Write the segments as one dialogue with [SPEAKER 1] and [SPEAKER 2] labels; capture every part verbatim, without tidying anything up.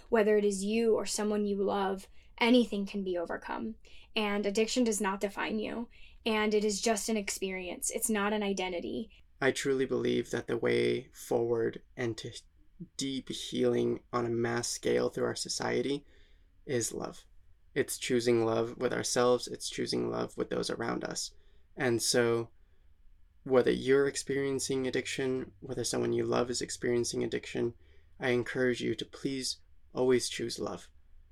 [SPEAKER 1] whether it is you or someone you love, anything can be overcome. And addiction does not define you. And it is just an experience. It's not an identity.
[SPEAKER 2] I truly believe that the way forward and to deep healing on a mass scale through our society is love. It's choosing love with ourselves. It's choosing love with those around us. And so whether you're experiencing addiction, whether someone you love is experiencing addiction, I encourage you to please always choose love.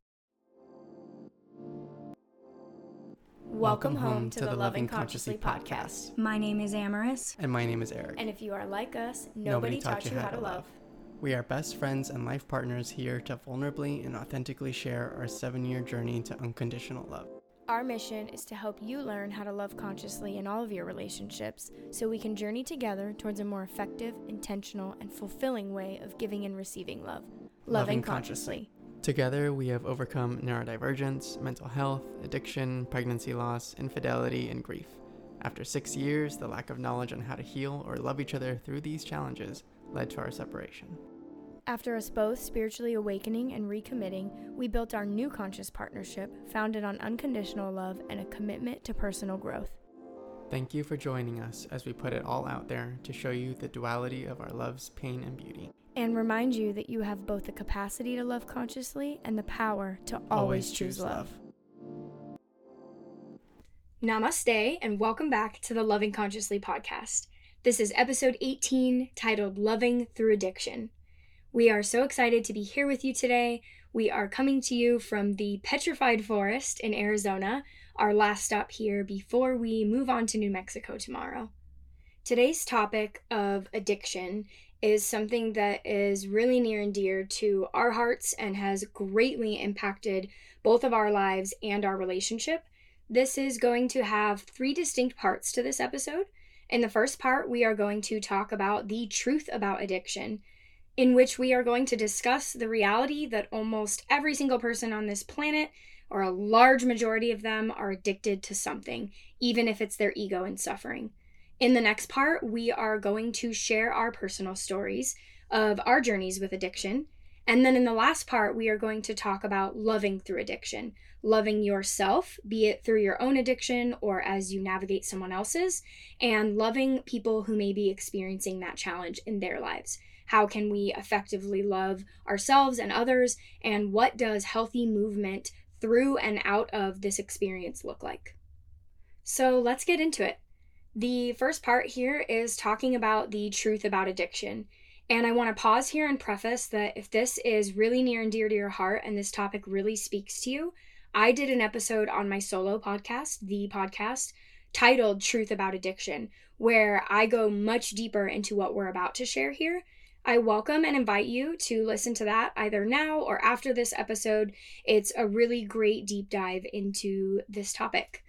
[SPEAKER 1] Welcome home to the Loving Consciously podcast. My name is Amaris.
[SPEAKER 2] And my name is Eric.
[SPEAKER 1] And if you are like us, nobody, nobody taught you how to love.
[SPEAKER 2] We are best friends and life partners here to vulnerably and authentically share our seven-year journey to unconditional love.
[SPEAKER 1] Our mission is to help you learn how to love consciously in all of your relationships so we can journey together towards a more effective, intentional, and fulfilling way of giving and receiving love. Loving, Loving consciously. consciously.
[SPEAKER 2] Together, we have overcome neurodivergence, mental health, addiction, pregnancy loss, infidelity, and grief. After six years, the lack of knowledge on how to heal or love each other through these challenges led to our separation.
[SPEAKER 1] After us both spiritually awakening and recommitting, we built our new conscious partnership founded on unconditional love and a commitment to personal growth.
[SPEAKER 2] Thank you for joining us as we put it all out there to show you the duality of our love's pain and beauty.
[SPEAKER 1] And remind you that you have both the capacity to love consciously and the power to always, always choose, choose love. love. Namaste, and welcome back to the Loving Consciously podcast. This is episode eighteen, titled Loving Through Addiction. We are so excited to be here with you today. We are coming to you from the Petrified Forest in Arizona, our last stop here before we move on to New Mexico tomorrow. Today's topic of addiction is something that is really near and dear to our hearts and has greatly impacted both of our lives and our relationship. This is going to have three distinct parts to this episode. In the first part, we are going to talk about the truth about addiction, in which we are going to discuss the reality that almost every single person on this planet, or a large majority of them, are addicted to something, even if it's their ego and suffering. In the next part, we are going to share our personal stories of our journeys with addiction. And then in the last part, we are going to talk about loving through addiction, loving yourself, be it through your own addiction or as you navigate someone else's, and loving people who may be experiencing that challenge in their lives. How can we effectively love ourselves and others? And what does healthy movement through and out of this experience look like? So let's get into it. The first part here is talking about the truth about addiction. And I want to pause here and preface that if this is really near and dear to your heart and this topic really speaks to you, I did an episode on my solo podcast, the podcast, titled Truth About Addiction, where I go much deeper into what we're about to share here. I welcome and invite you to listen to that either now or after this episode. It's a really great deep dive into this topic.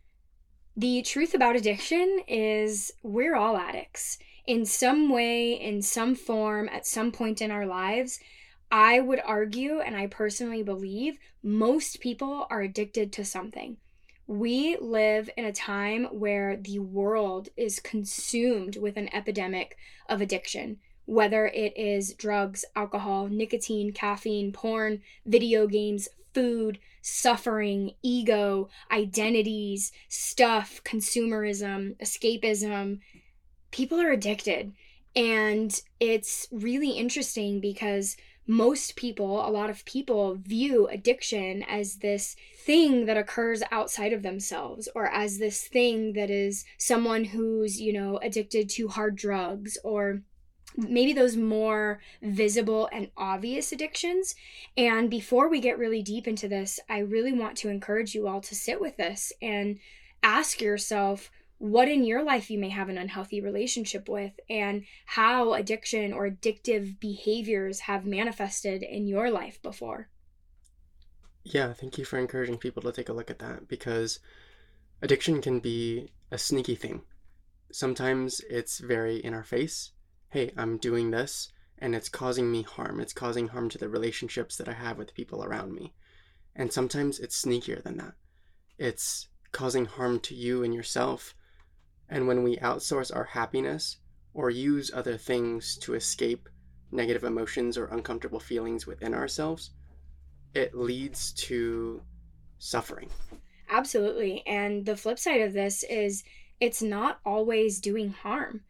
[SPEAKER 1] The truth about addiction is we're all addicts. In some way, in some form, at some point in our lives, I would argue, and I personally believe, most people are addicted to something. We live in a time where the world is consumed with an epidemic of addiction. Whether it is drugs, alcohol, nicotine, caffeine, porn, video games, food, suffering, ego, identities, stuff, consumerism, escapism, people are addicted. And it's really interesting because most people, a lot of people, view addiction as this thing that occurs outside of themselves, or as this thing that is someone who's, you know, addicted to hard drugs, or maybe those more visible and obvious addictions. And before we get really deep into this, I really want to encourage you all to sit with this and ask yourself what in your life you may have an unhealthy relationship with, and how addiction or addictive behaviors have manifested in your life before.
[SPEAKER 2] Yeah, thank you for encouraging people to take a look at that, because addiction can be a sneaky thing. Sometimes it's very in our face. Hey, I'm doing this and it's causing me harm. It's causing harm to the relationships that I have with people around me. And sometimes it's sneakier than that. It's causing harm to you and yourself. And when we outsource our happiness or use other things to escape negative emotions or uncomfortable feelings within ourselves, it leads to suffering.
[SPEAKER 1] Absolutely. And the flip side of this is it's not always doing harm.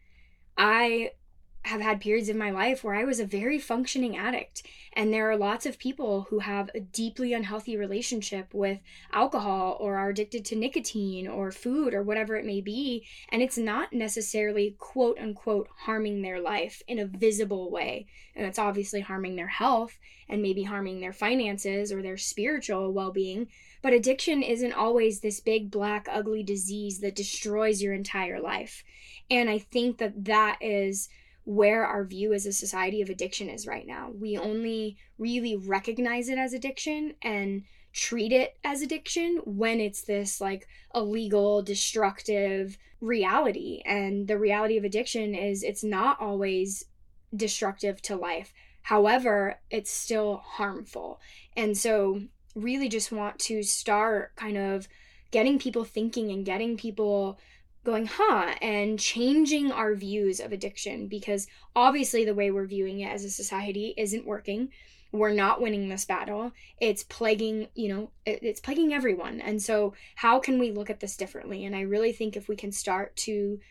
[SPEAKER 1] I have had periods of my life where I was a very functioning addict. And there are lots of people who have a deeply unhealthy relationship with alcohol or are addicted to nicotine or food or whatever it may be. And it's not necessarily quote unquote harming their life in a visible way. And it's obviously harming their health and maybe harming their finances or their spiritual well being. But addiction isn't always this big, black, ugly disease that destroys your entire life. And I think that that is where our view as a society of addiction is right now. We only really recognize it as addiction and treat it as addiction when it's this like illegal, destructive reality. And the reality of addiction is it's not always destructive to life. However, it's still harmful. And so really just want to start kind of getting people thinking and getting people going, huh, and changing our views of addiction, because obviously the way we're viewing it as a society isn't working. We're not winning this battle. It's plaguing, you know, it's plaguing everyone. And so how can we look at this differently? And I really think if we can start to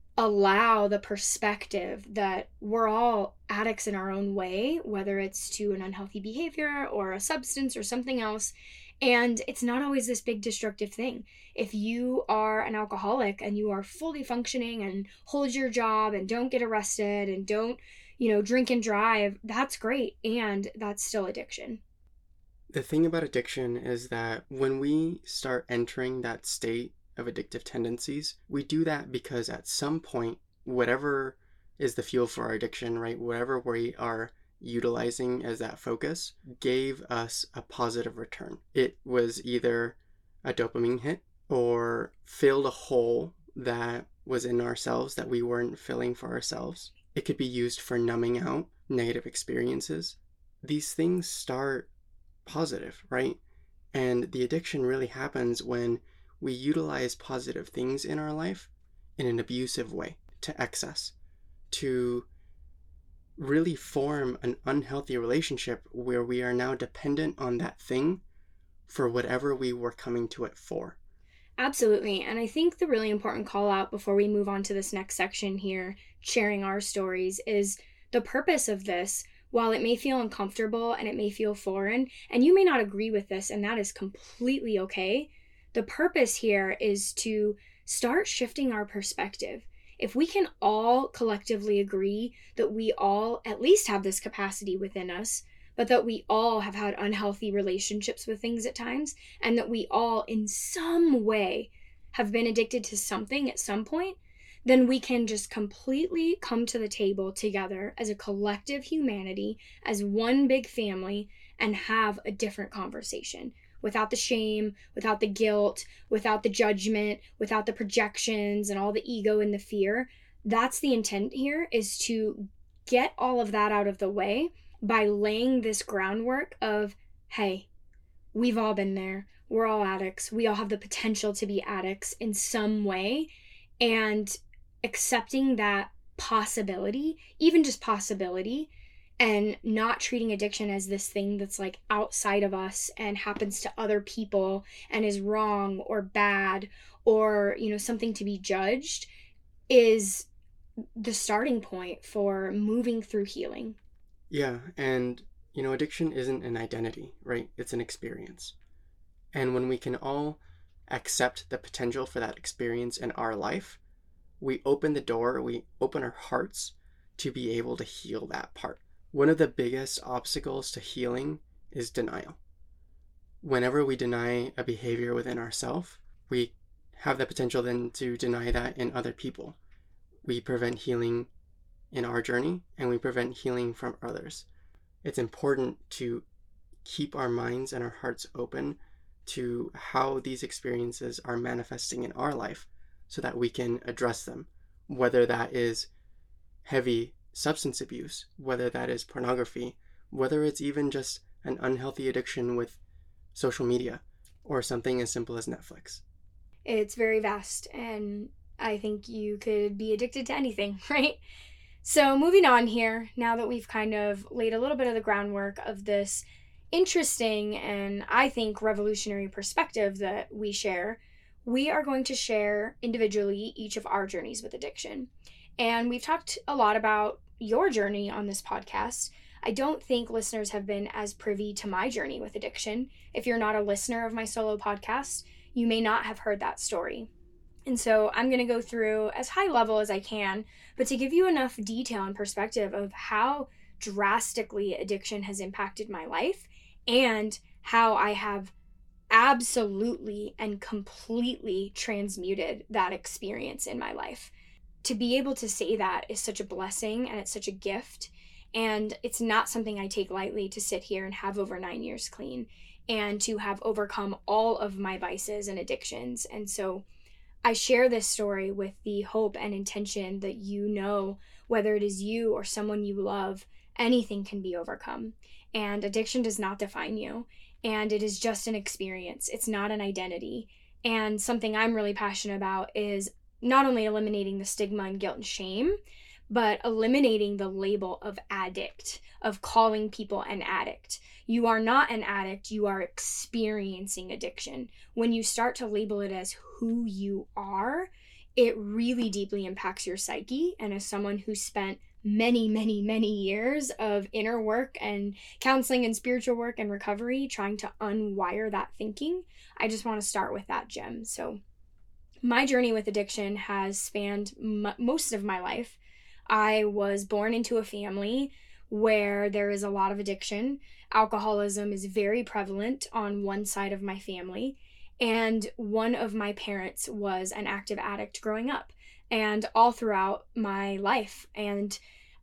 [SPEAKER 1] allow the perspective that we're all addicts in our own way, whether it's to an unhealthy behavior or a substance or something else, and it's not always this big destructive thing. If you are an alcoholic and you are fully functioning and hold your job and don't get arrested and don't, you know, drink and drive, that's great. And that's still addiction.
[SPEAKER 2] The thing about addiction is that when we start entering that state of addictive tendencies, we do that because at some point, whatever is the fuel for our addiction, right? Whatever we are utilizing as that focus gave us a positive return. It was either a dopamine hit or filled a hole that was in ourselves that we weren't filling for ourselves. It could be used for numbing out negative experiences. These things start positive, right? And the addiction really happens when we utilize positive things in our life in an abusive way, to excess, to really form an unhealthy relationship where we are now dependent on that thing for whatever we were coming to it for.
[SPEAKER 1] Absolutely. And I think the really important call out before we move on to this next section here, sharing our stories, is the purpose of this. While it may feel uncomfortable and it may feel foreign, and you may not agree with this, and that is completely okay, the purpose here is to start shifting our perspective. If we can all collectively agree that we all at least have this capacity within us, but that we all have had unhealthy relationships with things at times, and that we all in some way have been addicted to something at some point, then we can just completely come to the table together as a collective humanity, as one big family, and have a different conversation. Without the shame, without the guilt, without the judgment, without the projections and all the ego and the fear. That's the intent here, is to get all of that out of the way by laying this groundwork of, hey, we've all been there. We're all addicts. We all have the potential to be addicts in some way. And accepting that possibility, even just possibility, and not treating addiction as this thing that's like outside of us and happens to other people and is wrong or bad or, you know, something to be judged, is the starting point for moving through healing.
[SPEAKER 2] Yeah, and, you know, addiction isn't an identity, right? It's an experience. And when we can all accept the potential for that experience in our life, we open the door, we open our hearts to be able to heal that part. One of the biggest obstacles to healing is denial. Whenever we deny a behavior within ourselves, we have the potential then to deny that in other people. We prevent healing in our journey, and we prevent healing from others. It's important to keep our minds and our hearts open to how these experiences are manifesting in our life so that we can address them, whether that is heavy substance abuse, whether that is pornography, whether it's even just an unhealthy addiction with social media or something as simple as Netflix.
[SPEAKER 1] It's very vast, and I think you could be addicted to anything, right? So moving on here, now that we've kind of laid a little bit of the groundwork of this interesting and I think revolutionary perspective that we share, we are going to share individually each of our journeys with addiction. And we've talked a lot about your journey on this podcast. I don't think listeners have been as privy to my journey with addiction. If you're not a listener of my solo podcast, you may not have heard that story. And so I'm going to go through as high level as I can, but to give you enough detail and perspective of how drastically addiction has impacted my life and how I have absolutely and completely transmuted that experience in my life. To be able to say that is such a blessing and it's such a gift. And it's not something I take lightly to sit here and have over nine years clean and to have overcome all of my vices and addictions. And so I share this story with the hope and intention that you know, whether it is you or someone you love, anything can be overcome. And addiction does not define you. And it is just an experience. It's not an identity. And something I'm really passionate about is not only eliminating the stigma and guilt and shame, but eliminating the label of addict, of calling people an addict. You are not an addict, you are experiencing addiction. When you start to label it as who you are, it really deeply impacts your psyche. And as someone who spent many, many, many years of inner work and counseling and spiritual work and recovery, trying to unwire that thinking, I just want to start with that gem. So my journey with addiction has spanned m- most of my life. I was born into a family where there is a lot of addiction. Alcoholism is very prevalent on one side of my family, and one of my parents was an active addict growing up and all throughout my life. And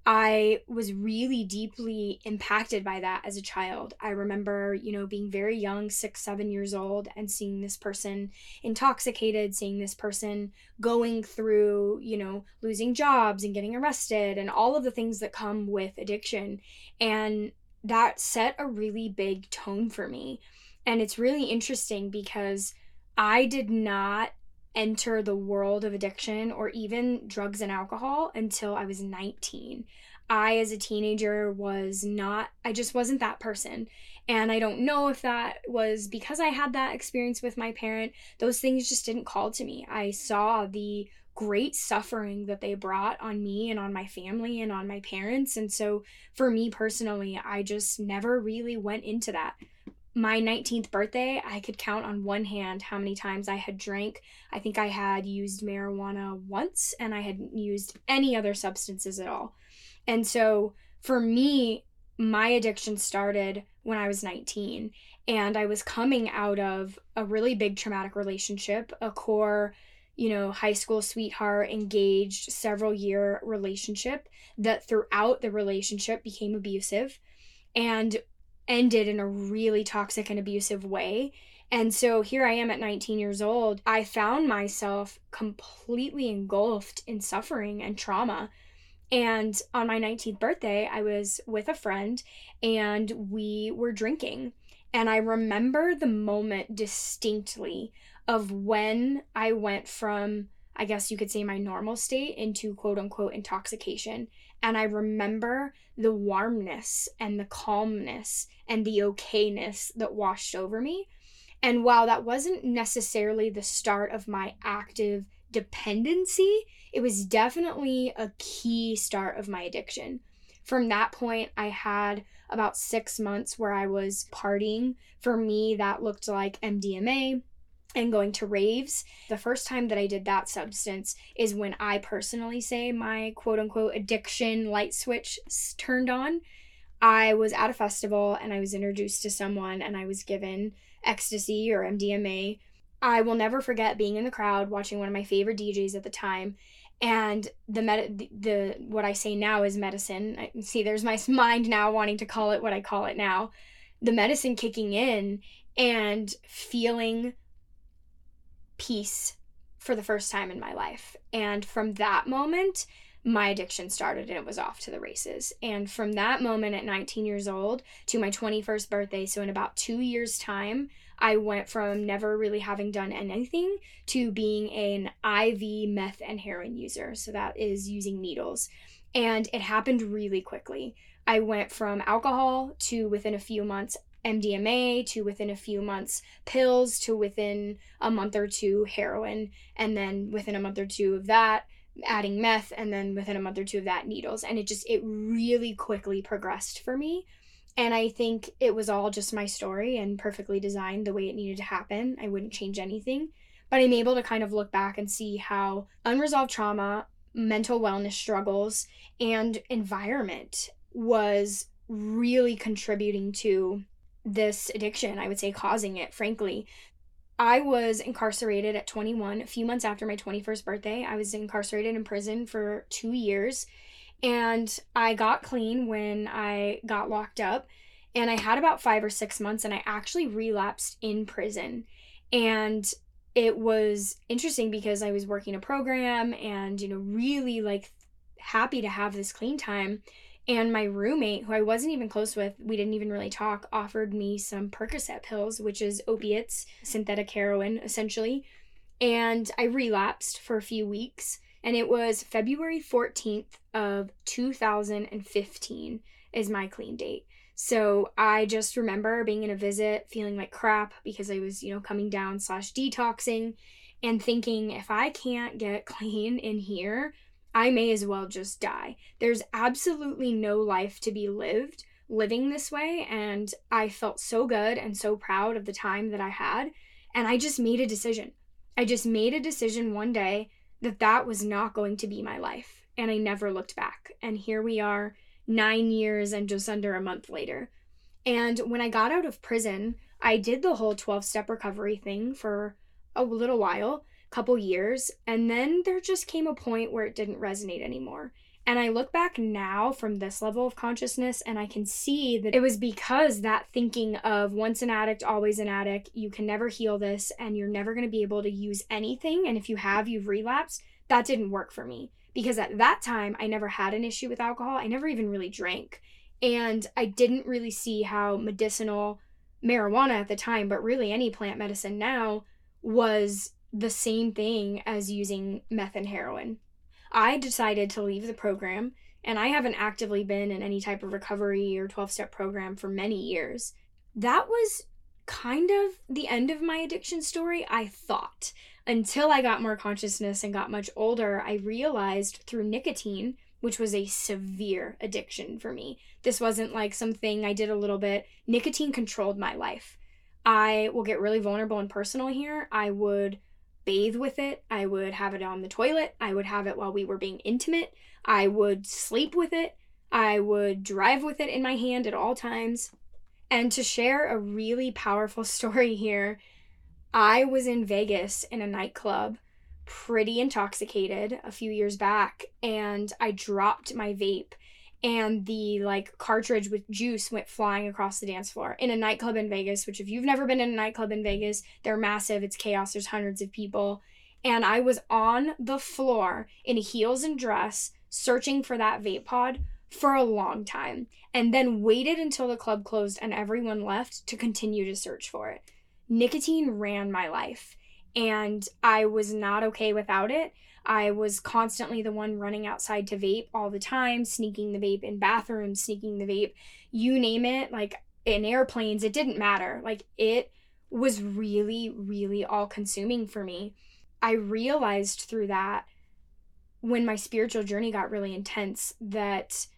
[SPEAKER 1] I was really deeply impacted by that as a child. I remember, you know, being very young, six, seven years old, and seeing this person intoxicated, seeing this person going through, you know, losing jobs and getting arrested and all of the things that come with addiction. And that set a really big tone for me. And it's really interesting because I did not enter the world of addiction or even drugs and alcohol until I was nineteen. I, as a teenager, was not, I just wasn't that person. And I don't know if that was because I had that experience with my parent. Those things just didn't call to me. I saw the great suffering that they brought on me and on my family and on my parents. And so for me personally, I just never really went into that. My nineteenth birthday, I could count on one hand how many times I had drank. I think I had used marijuana once, and I hadn't used any other substances at all. And so for me, my addiction started when I was nineteen, and I was coming out of a really big traumatic relationship, a core, you know, high school sweetheart, engaged, several year relationship that throughout the relationship became abusive and ended in a really toxic and abusive way. And so here I am at nineteen years old. I found myself completely engulfed in suffering and trauma. And on my nineteenth birthday, I was with a friend and we were drinking. And I remember the moment distinctly of when I went from, I guess you could say, my normal state into quote unquote intoxication. And I remember the warmness and the calmness and the okayness that washed over me. And while that wasn't necessarily the start of my active dependency, it was definitely a key start of my addiction. From that point, I had about six months where I was partying. For me, that looked like M D M A and going to raves. The first time that I did that substance is when I personally say my quote unquote addiction light switch turned on. I was at a festival and I was introduced to someone and I was given ecstasy or M D M A. I will never forget being in the crowd watching one of my favorite D Js at the time, and the med- the, the what I say now is medicine. I see there's my mind now wanting to call it what I call it now. The medicine kicking in and feeling peace for the first time in my life. And from that moment, my addiction started and it was off to the races. And from that moment at nineteen years old to my twenty-first birthday, so in about two years' time, I went from never really having done anything to being an I V meth and heroin user. So that is using needles. And it happened really quickly. I went from alcohol to within a few months M D M A to within a few months pills to within a month or two heroin, and then within a month or two of that adding meth, and then within a month or two of that needles. And it just, it really quickly progressed for me. And I think it was all just my story and perfectly designed the way it needed to happen. I wouldn't change anything. But I'm able to kind of look back and see how unresolved trauma, mental wellness struggles, and environment was really contributing to this addiction, I would say causing it, frankly. I was incarcerated at twenty-one, a few months after my twenty-first birthday. I was incarcerated in prison for two years. And I got clean when I got locked up. And I had about five or six months, and I actually relapsed in prison. And it was interesting because I was working a program and, you know, really like happy to have this clean time. And my roommate, who I wasn't even close with, we didn't even really talk, offered me some Percocet pills, which is opiates, synthetic heroin, essentially. And I relapsed for a few weeks. And it was February fourteenth of two thousand fifteen is my clean date. So I just remember being in a visit, feeling like crap because I was, you know, coming down slash detoxing and thinking, if I can't get clean in here, I may as well just die. There's absolutely no life to be lived living this way. And I felt so good and so proud of the time that I had. And I just made a decision. I just made a decision one day that that was not going to be my life. And I never looked back. And here we are, nine years and just under a month later. And when I got out of prison, I did the whole twelve-step recovery thing for a little while, couple years, and then there just came a point where it didn't resonate anymore. And I look back now from this level of consciousness, and I can see that it was because that thinking of once an addict, always an addict, you can never heal this, and you're never going to be able to use anything, and if you have, you've relapsed, that didn't work for me. Because at that time, I never had an issue with alcohol. I never even really drank. And I didn't really see how medicinal marijuana at the time, but really any plant medicine now, was the same thing as using meth and heroin. I decided to leave the program, and I haven't actively been in any type of recovery or twelve-step program for many years. That was kind of the end of my addiction story, I thought. Until I got more consciousness and got much older, I realized through nicotine, which was a severe addiction for me. This wasn't like something I did a little bit. Nicotine controlled my life. I will get really vulnerable and personal here. I would bathe with it. I would have it on the toilet. I would have it while we were being intimate. I would sleep with it. I would drive with it in my hand at all times. And to share a really powerful story here, I was in Vegas in a nightclub, pretty intoxicated a few years back, and I dropped my vape, and the like cartridge with juice went flying across the dance floor in a nightclub in Vegas, which if you've never been in a nightclub in Vegas, they're massive. It's chaos. There's hundreds of people. And I was on the floor in heels and dress searching for that vape pod for a long time, and then waited until the club closed and everyone left to continue to search for it. Nicotine ran my life, and I was not okay without it. I was constantly the one running outside to vape all the time, sneaking the vape in bathrooms, sneaking the vape, you name it, like in airplanes, it didn't matter. Like it was really, really all consuming for me. I realized through that when my spiritual journey got really intense that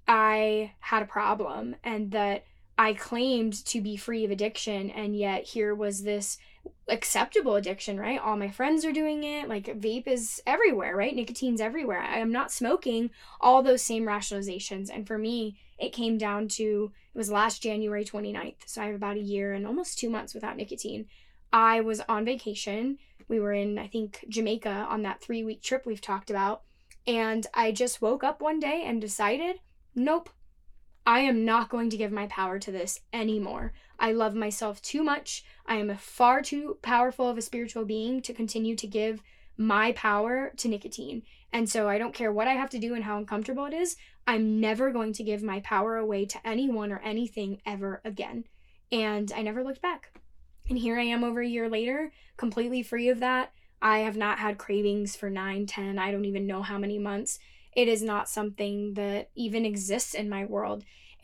[SPEAKER 1] I had a problem and that I claimed to be free of addiction, and yet here was this acceptable addiction, right? All my friends are doing it. Like vape is everywhere, right? Nicotine's everywhere. I am not smoking. All those same rationalizations. And for me, it came down to, it was last January twenty-ninth. So I have about a year and almost two months without nicotine. I was on vacation. We were in, I think, Jamaica on that three week trip we've talked about. And I just woke up one day and decided, nope, I am not going to give my power to this anymore. I love myself too much. I am a far too powerful of a spiritual being to continue to give my power to nicotine. And so I don't care what I have to do and how uncomfortable it is. I'm never going to give my power away to anyone or anything ever again. And I never looked back. And here I am over a year later, completely free of that. I have not had cravings for nine, ten, I don't even know how many months. It is not something that even exists in my world.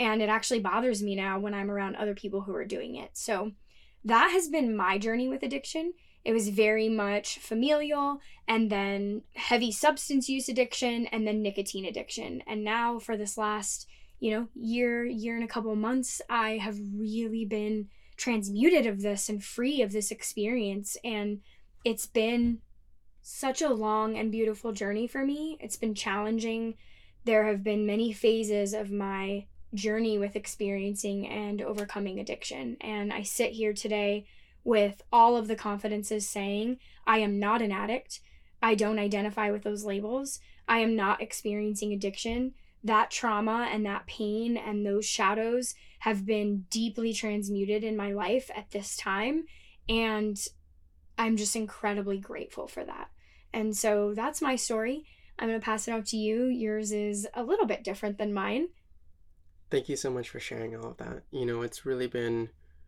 [SPEAKER 1] And it actually bothers me now when I'm around other people who are doing it. So that has been my journey with addiction. It was very much familial, and then heavy substance use addiction, and then nicotine addiction. And now for this last, you know, year, year and a couple months, I have really been transmuted of this and free of this experience. And it's been such a long and beautiful journey for me. It's been challenging. There have been many phases of my journey with experiencing and overcoming addiction. And I sit here today with all of the confidences saying, I am not an addict. I don't identify with those labels. I am not experiencing addiction. That trauma and that pain and those shadows have been deeply transmuted in my life at this time. And I'm just incredibly grateful for that. And so that's my story. I'm going to pass it out to you. Yours is a little bit different than mine.
[SPEAKER 2] Thank you so much for sharing all of that. You know, it's really been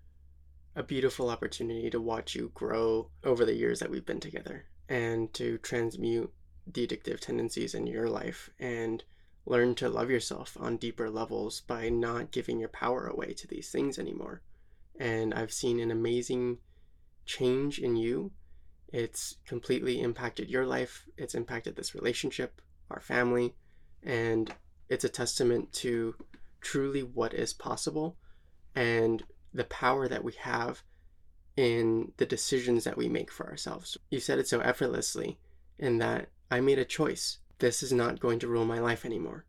[SPEAKER 2] a beautiful opportunity to watch you grow over the years that we've been together, and to transmute the addictive tendencies in your life and learn to love yourself on deeper levels by not giving your power away to these things anymore. And I've seen an amazing change in you. It's completely impacted your life. It's impacted this relationship, our family, and it's a testament to truly what is possible and the power that we have in the decisions that we make for ourselves. You said it so effortlessly in that I made a choice. This is not going to rule my life anymore.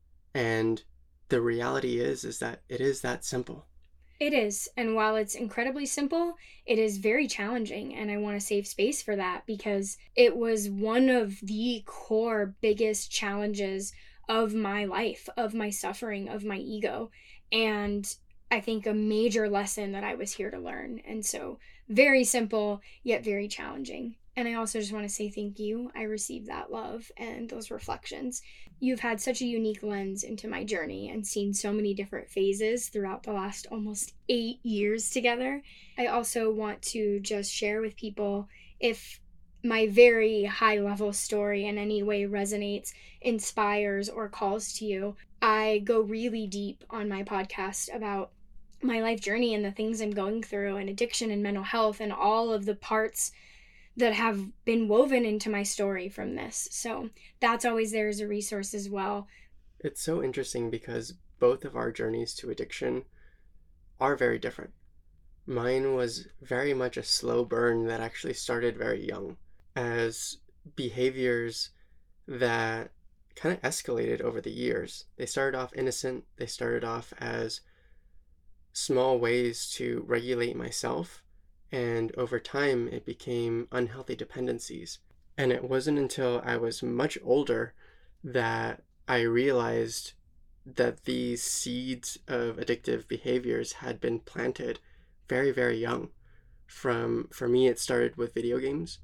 [SPEAKER 2] And the reality is, is that it is that simple.
[SPEAKER 1] It is. And while it's incredibly simple, it is very challenging. And I want to save space for that because it was one of the core biggest challenges of my life, of my suffering, of my ego. And I think a major lesson that I was here to learn. And so very simple, yet very challenging. And I also just want to say thank you. I received that love and those reflections. You've had such a unique lens into my journey and seen so many different phases throughout the last almost eight years together. I also want to just share with people, if my very high level story in any way resonates, inspires, or calls to you, I go really deep on my podcast about my life journey and the things I'm going through, and addiction and mental health and all of the parts that have been woven into my story from this. So that's always there as a resource as well.
[SPEAKER 2] It's so interesting because both of our journeys to addiction are very different. Mine was very much a slow burn that actually started very young, as behaviors that kind of escalated over the years. They started off innocent. They started off as small ways to regulate myself, and over time it became unhealthy dependencies. And it wasn't until I was much older that I realized that these seeds of addictive behaviors had been planted very, very young. From, for me, it started with video games.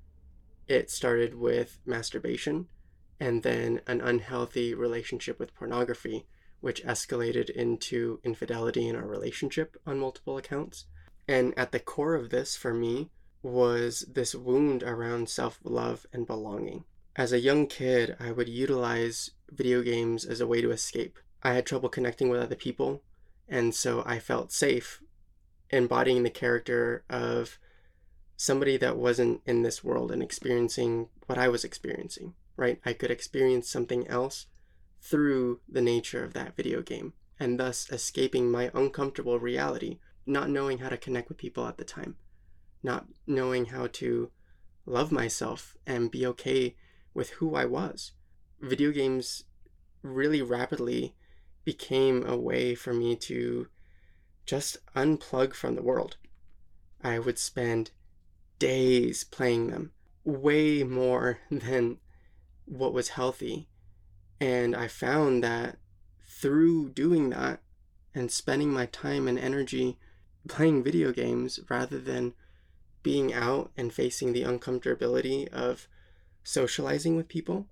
[SPEAKER 2] It started with masturbation, and then an unhealthy relationship with pornography, which escalated into infidelity in our relationship on multiple accounts. And at the core of this, for me, was this wound around self-love and belonging. As a young kid, I would utilize video games as a way to escape. I had trouble connecting with other people, and so I felt safe embodying the character of somebody that wasn't in this world and experiencing what I was experiencing, right? I could experience something else through the nature of that video game, and thus escaping my uncomfortable reality, not knowing how to connect with people at the time, not knowing how to love myself and be okay with who I was. Video games really rapidly became a way for me to just unplug from the world. I would spend days playing them, way more than what was healthy. And I found that through doing that and spending my time and energy playing video games rather than being out and facing the uncomfortability of socializing with people,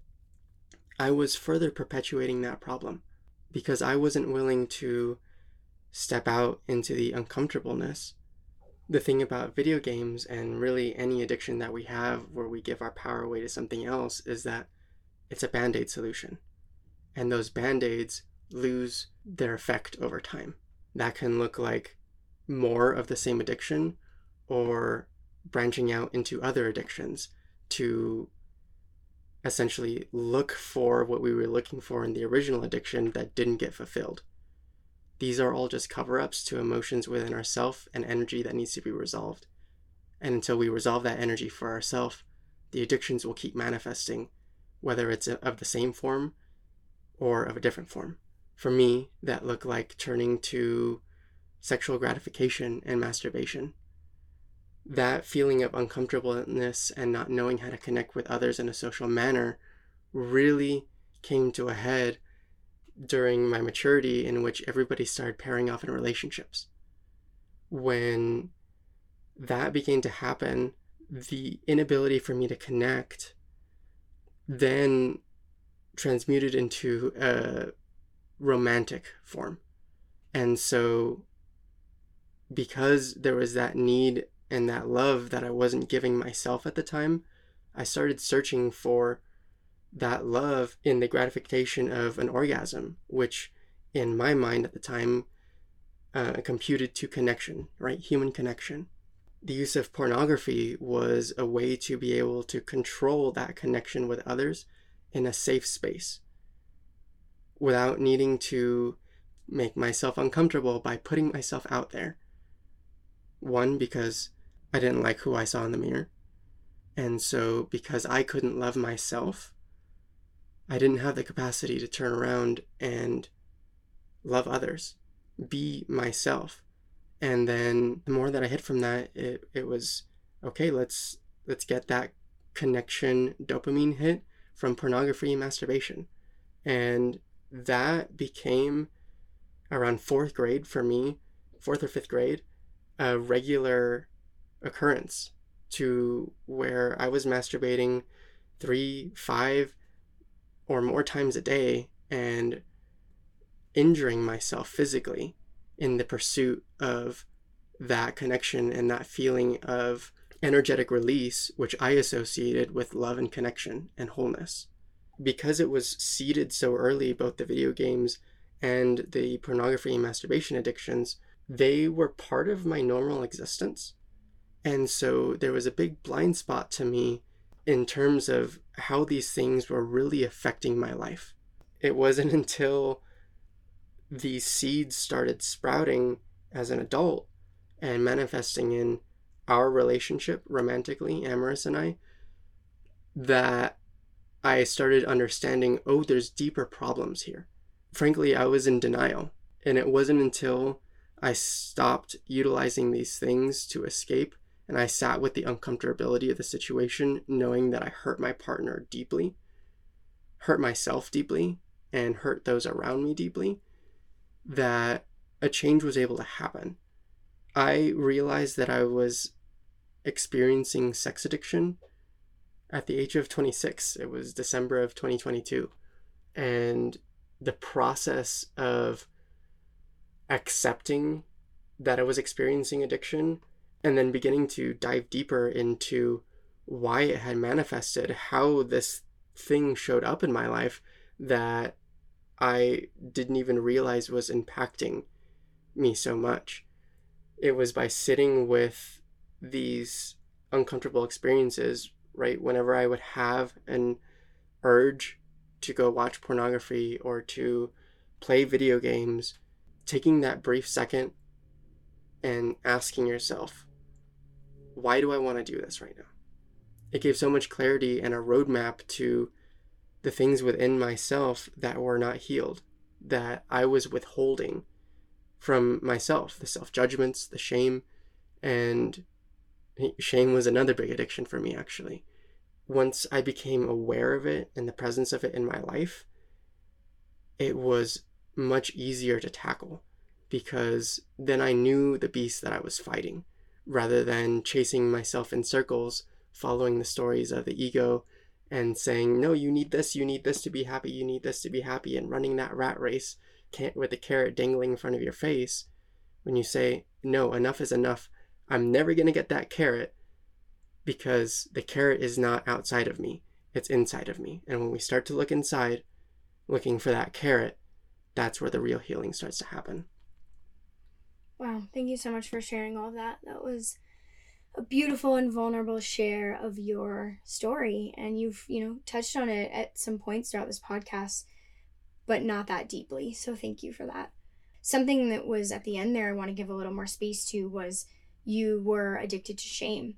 [SPEAKER 2] I was further perpetuating that problem because I wasn't willing to step out into the uncomfortableness. The thing about video games and really any addiction that we have where we give our power away to something else is that it's a band-aid solution. And those band-aids lose their effect over time. That can look like more of the same addiction or branching out into other addictions to essentially look for what we were looking for in the original addiction that didn't get fulfilled. These are all just cover-ups to emotions within ourself and energy that needs to be resolved. And until we resolve that energy for ourselves, the addictions will keep manifesting, whether it's of the same form or of a different form. For me, that looked like turning to sexual gratification and masturbation. That feeling of uncomfortableness and not knowing how to connect with others in a social manner really came to a head during my maturity, in which everybody started pairing off in relationships. When that began to happen, the inability for me to connect then transmuted into a romantic form. And so because there was that need and that love that I wasn't giving myself at the time, I started searching for that love in the gratification of an orgasm, which in my mind at the time uh, computed to connection, right? Human connection. The use of pornography was a way to be able to control that connection with others in a safe space without needing to make myself uncomfortable by putting myself out there. One, because I didn't like who I saw in the mirror. And so because I couldn't love myself, I didn't have the capacity to turn around and love others, be myself. And then the more that I hid from that, it, it was, okay, let's let's get that connection dopamine hit from pornography and masturbation. And that became, around fourth grade for me, fourth or fifth grade, a regular occurrence, to where I was masturbating three, five, or more times a day and injuring myself physically in the pursuit of that connection and that feeling of energetic release, which I associated with love and connection and wholeness. Because it was seeded so early, both the video games and the pornography and masturbation addictions, they were part of my normal existence. And so there was a big blind spot to me in terms of how these things were really affecting my life. It wasn't until these seeds started sprouting as an adult and manifesting in our relationship romantically, Amaris and I, that I started understanding, oh, there's deeper problems here. Frankly, I was in denial. And it wasn't until I stopped utilizing these things to escape and I sat with the uncomfortability of the situation, knowing that I hurt my partner deeply, hurt myself deeply, and hurt those around me deeply, that a change was able to happen. I realized that I was experiencing sex addiction at the age of twenty-six. It was December of twenty twenty-two. And the process of accepting that I was experiencing addiction and then beginning to dive deeper into why it had manifested, how this thing showed up in my life that I didn't even realize was impacting me so much. It was by sitting with these uncomfortable experiences, right? Whenever I would have an urge to go watch pornography or to play video games, taking that brief second and asking yourself, why do I want to do this right now? It gave so much clarity and a roadmap to the things within myself that were not healed, that I was withholding from myself, the self-judgments, the shame, and shame was another big addiction for me, actually. Once I became aware of it and the presence of it in my life, it was much easier to tackle, because then I knew the beast that I was fighting, rather than chasing myself in circles, following the stories of the ego and saying, no, you need this, you need this to be happy, you need this to be happy, and running that rat race can't, with the carrot dangling in front of your face. When you say, no, enough is enough, I'm never going to get that carrot, because the carrot is not outside of me, it's inside of me. And when we start to look inside, looking for that carrot, that's where the real healing starts to happen.
[SPEAKER 1] Wow, thank you so much for sharing all of that. That was a beautiful and vulnerable share of your story, and you've, you know, touched on it at some points throughout this podcast, but not that deeply. So thank you for that. Something that was at the end there I want to give a little more space to was you were addicted to shame.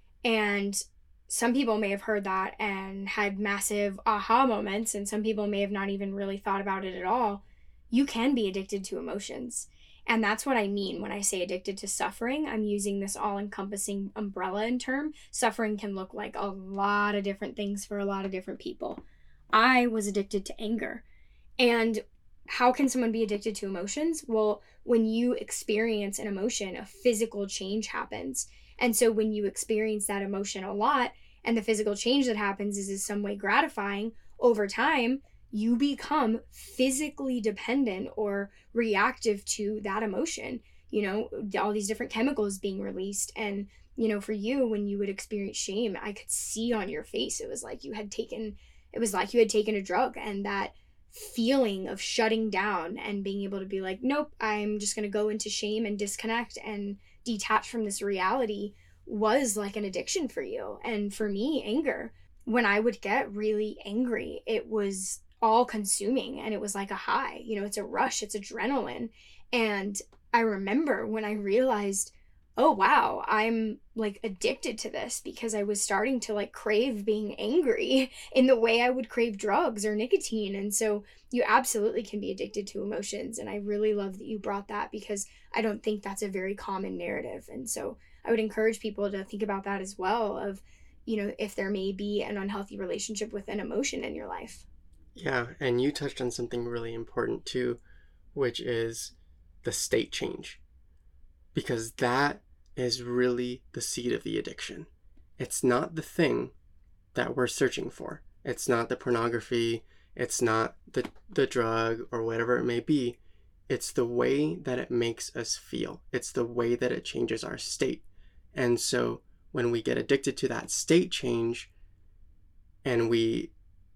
[SPEAKER 1] And some people may have heard that and had massive aha moments, and some people may have not even really thought about it at all. You can be addicted to emotions. And that's what I mean when I say addicted to suffering. I'm using this all-encompassing umbrella in term. Suffering can look like a lot of different things for a lot of different people. I was addicted to anger. And how can someone be addicted to emotions? Well, when you experience an emotion, a physical change happens. And so when you experience that emotion a lot, and the physical change that happens is in some way gratifying, over time, you become physically dependent or reactive to that emotion. You know, all these different chemicals being released. And, you know, for you, when you would experience shame, I could see on your face, it was like you had taken, it was like you had taken a drug, and that feeling of shutting down and being able to be like, nope, I'm just going to go into shame and disconnect and detach from this reality was like an addiction for you. And for me, anger, when I would get really angry, it was all consuming, and it was like a high, you know, it's a rush, it's adrenaline. And I remember when I realized, oh wow, I'm like addicted to this, because I was starting to like crave being angry in the way I would crave drugs or nicotine. And so you absolutely can be addicted to emotions. And I really love that you brought that, because I don't think that's a very common narrative. And so I would encourage people to think about that as well, of, you know, if there may be an unhealthy relationship with an emotion in your life.
[SPEAKER 2] Yeah, and you touched on something really important too, which is the state change. Because that is really the seed of the addiction. It's not the thing that we're searching for. It's not the pornography, it's not the, the drug or whatever it may be. It's the way that it makes us feel. It's the way that it changes our state. And so when we get addicted to that state change, and we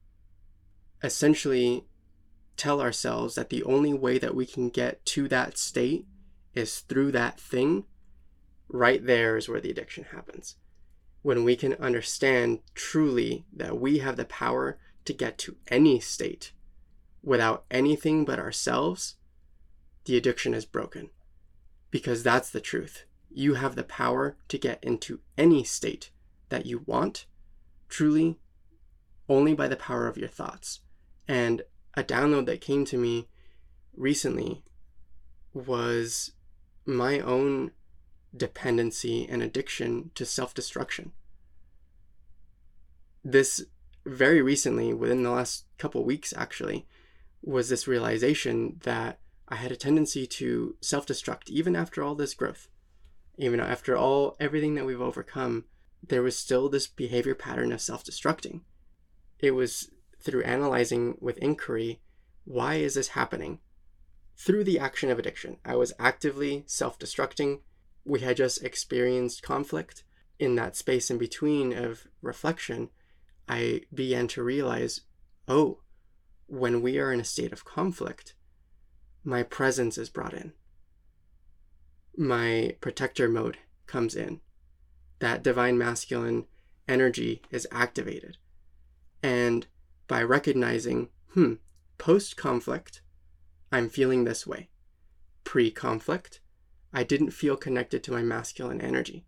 [SPEAKER 2] essentially tell ourselves that the only way that we can get to that state is through that thing, right there is where the addiction happens. When we can understand truly that we have the power to get to any state without anything but ourselves, the addiction is broken. Because that's the truth. You have the power to get into any state that you want, truly, only by the power of your thoughts. And a download that came to me recently was my own dependency and addiction to self-destruction. This very recently, within the last couple weeks actually, was this realization that I had a tendency to self-destruct even after all this growth. Even after all, everything that we've overcome, there was still this behavior pattern of self-destructing. It was through analyzing with inquiry, why is this happening? Through the action of addiction, I was actively self-destructing. We had just experienced conflict. In that space in between of reflection, I began to realize, oh, when we are in a state of conflict, my presence is brought in. My protector mode comes in. That divine masculine energy is activated. And by recognizing, hmm, post-conflict, I'm feeling this way. Pre-conflict, I didn't feel connected to my masculine energy.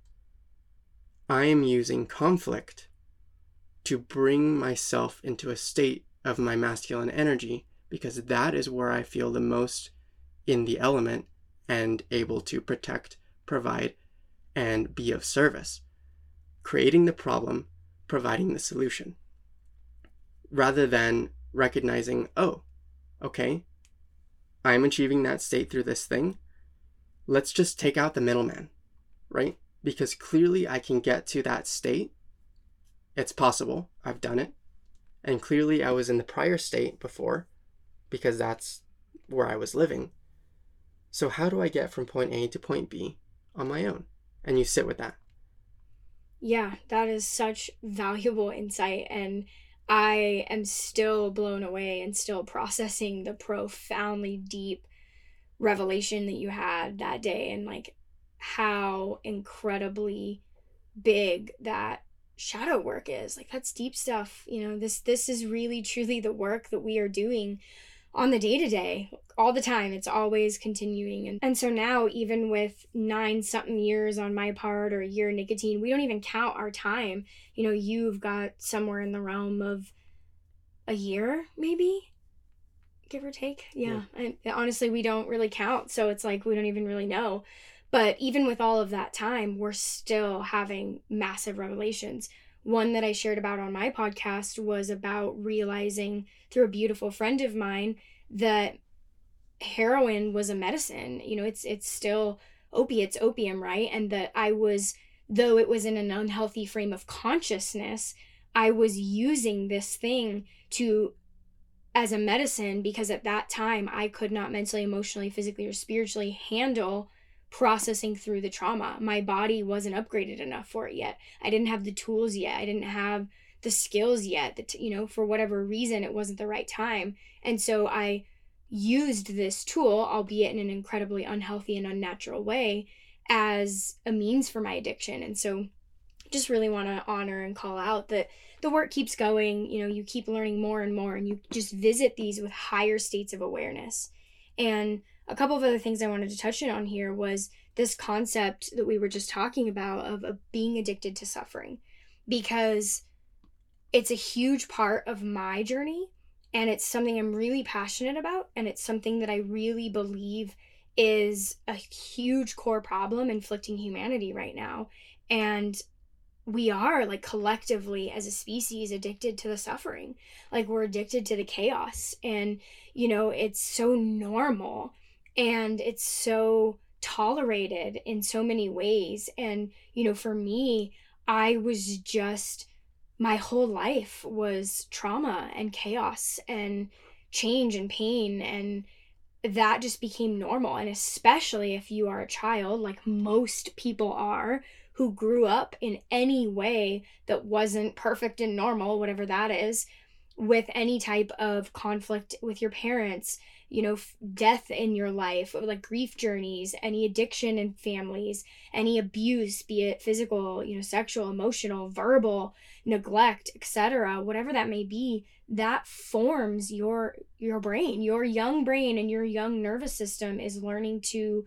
[SPEAKER 2] I am using conflict to bring myself into a state of my masculine energy, because that is where I feel the most in the element and able to protect, provide, and be of service. Creating the problem, providing the solution. Rather than recognizing, oh, okay, I'm achieving that state through this thing. Let's just take out the middleman, right? Because clearly I can get to that state. It's possible. I've done it. And clearly I was in the prior state before, because that's where I was living. So how do I get from point A to point B on my own? And you sit with that.
[SPEAKER 1] Yeah, that is such valuable insight. And I am still blown away and still processing the profoundly deep revelation that you had that day, and like how incredibly big that shadow work is. Like, that's deep stuff. You know, this this is really truly the work that we are doing on the day to day, all the time. It's always continuing. And, and so now, even with nine something years on my part, or a year nicotine, we don't even count our time. You know, you've got somewhere in the realm of a year, maybe, give or take. Yeah. yeah. And honestly, we don't really count. So it's like, we don't even really know. But even with all of that time, we're still having massive revelations. One that I shared about on my podcast was about realizing through a beautiful friend of mine that heroin was a medicine. You know, it's it's still opiates, opium, right? And that I was, though it was in an unhealthy frame of consciousness, I was using this thing to as a medicine, because at that time I could not mentally, emotionally, physically, or spiritually handle processing through the trauma. My body wasn't upgraded enough for it yet. I didn't have the tools yet. I didn't have the skills yet. That, you know, for whatever reason, it wasn't the right time. And so I used this tool, albeit in an incredibly unhealthy and unnatural way, as a means for my addiction. And so just really want to honor and call out that the work keeps going. You know, you keep learning more and more, and you just visit these with higher states of awareness. And a couple of other things I wanted to touch on here was this concept that we were just talking about of, of being addicted to suffering, because it's a huge part of my journey, and it's something I'm really passionate about, and it's something that I really believe is a huge core problem inflicting humanity right now. And we are, like, collectively as a species addicted to the suffering. Like, we're addicted to the chaos, and, you know, it's so normal. And it's so tolerated in so many ways. And, you know, for me, I was just, my whole life was trauma and chaos and change and pain. And that just became normal. And especially if you are a child, like most people are, who grew up in any way that wasn't perfect and normal, whatever that is, with any type of conflict with your parents, you know, death in your life, like grief journeys, any addiction in families, any abuse, be it physical, you know, sexual, emotional, verbal, neglect, et cetera, whatever that may be, that forms your your brain. Your young brain and your young nervous system is learning to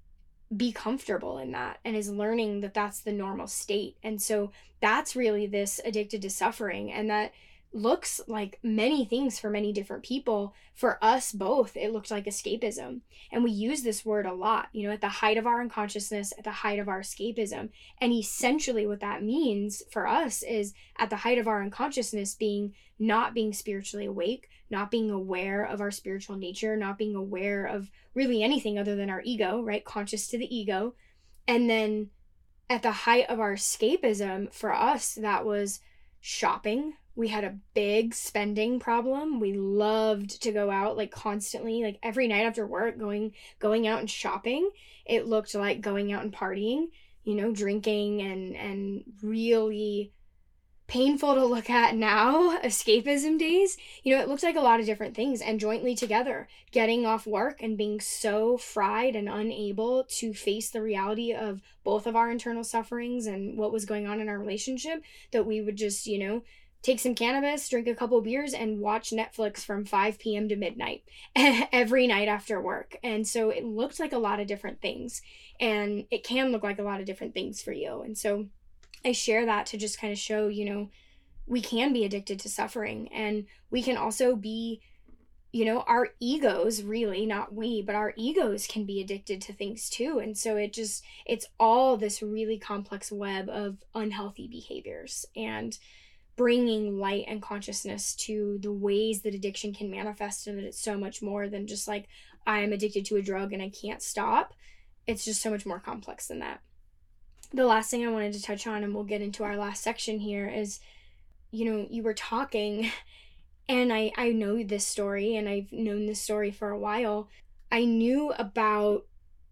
[SPEAKER 1] be comfortable in that, and is learning that that's the normal state. And so that's really this addicted to suffering. And that looks like many things for many different people. For us both, it looked like escapism. And we use this word a lot, you know, at the height of our unconsciousness, at the height of our escapism. And essentially what that means for us is at the height of our unconsciousness being not being spiritually awake, not being aware of our spiritual nature, not being aware of really anything other than our ego, right? Conscious to the ego. And then at the height of our escapism, for us, that was shopping. We had a big spending problem. We loved to go out, like, constantly, like every night after work, going going out and shopping. It looked like going out and partying, you know, drinking, and and really painful to look at now, escapism days. You know, it looked like a lot of different things, and jointly together, getting off work and being so fried and unable to face the reality of both of our internal sufferings and what was going on in our relationship, that we would just, you know, take some cannabis, drink a couple beers, and watch Netflix from five p.m. to midnight every night after work. And so it looked like a lot of different things, and it can look like a lot of different things for you. And so I share that to just kind of show, you know, we can be addicted to suffering, and we can also be, you know, our egos, really, not we, but our egos can be addicted to things too. And so it just, it's all this really complex web of unhealthy behaviors, and bringing light and consciousness to the ways that addiction can manifest, and that it's so much more than just like, I am addicted to a drug and I can't stop. It's just so much more complex than that. The last thing I wanted to touch on, and we'll get into our last section here, is, you know, you were talking, and I, I know this story, and I've known this story for a while. I knew about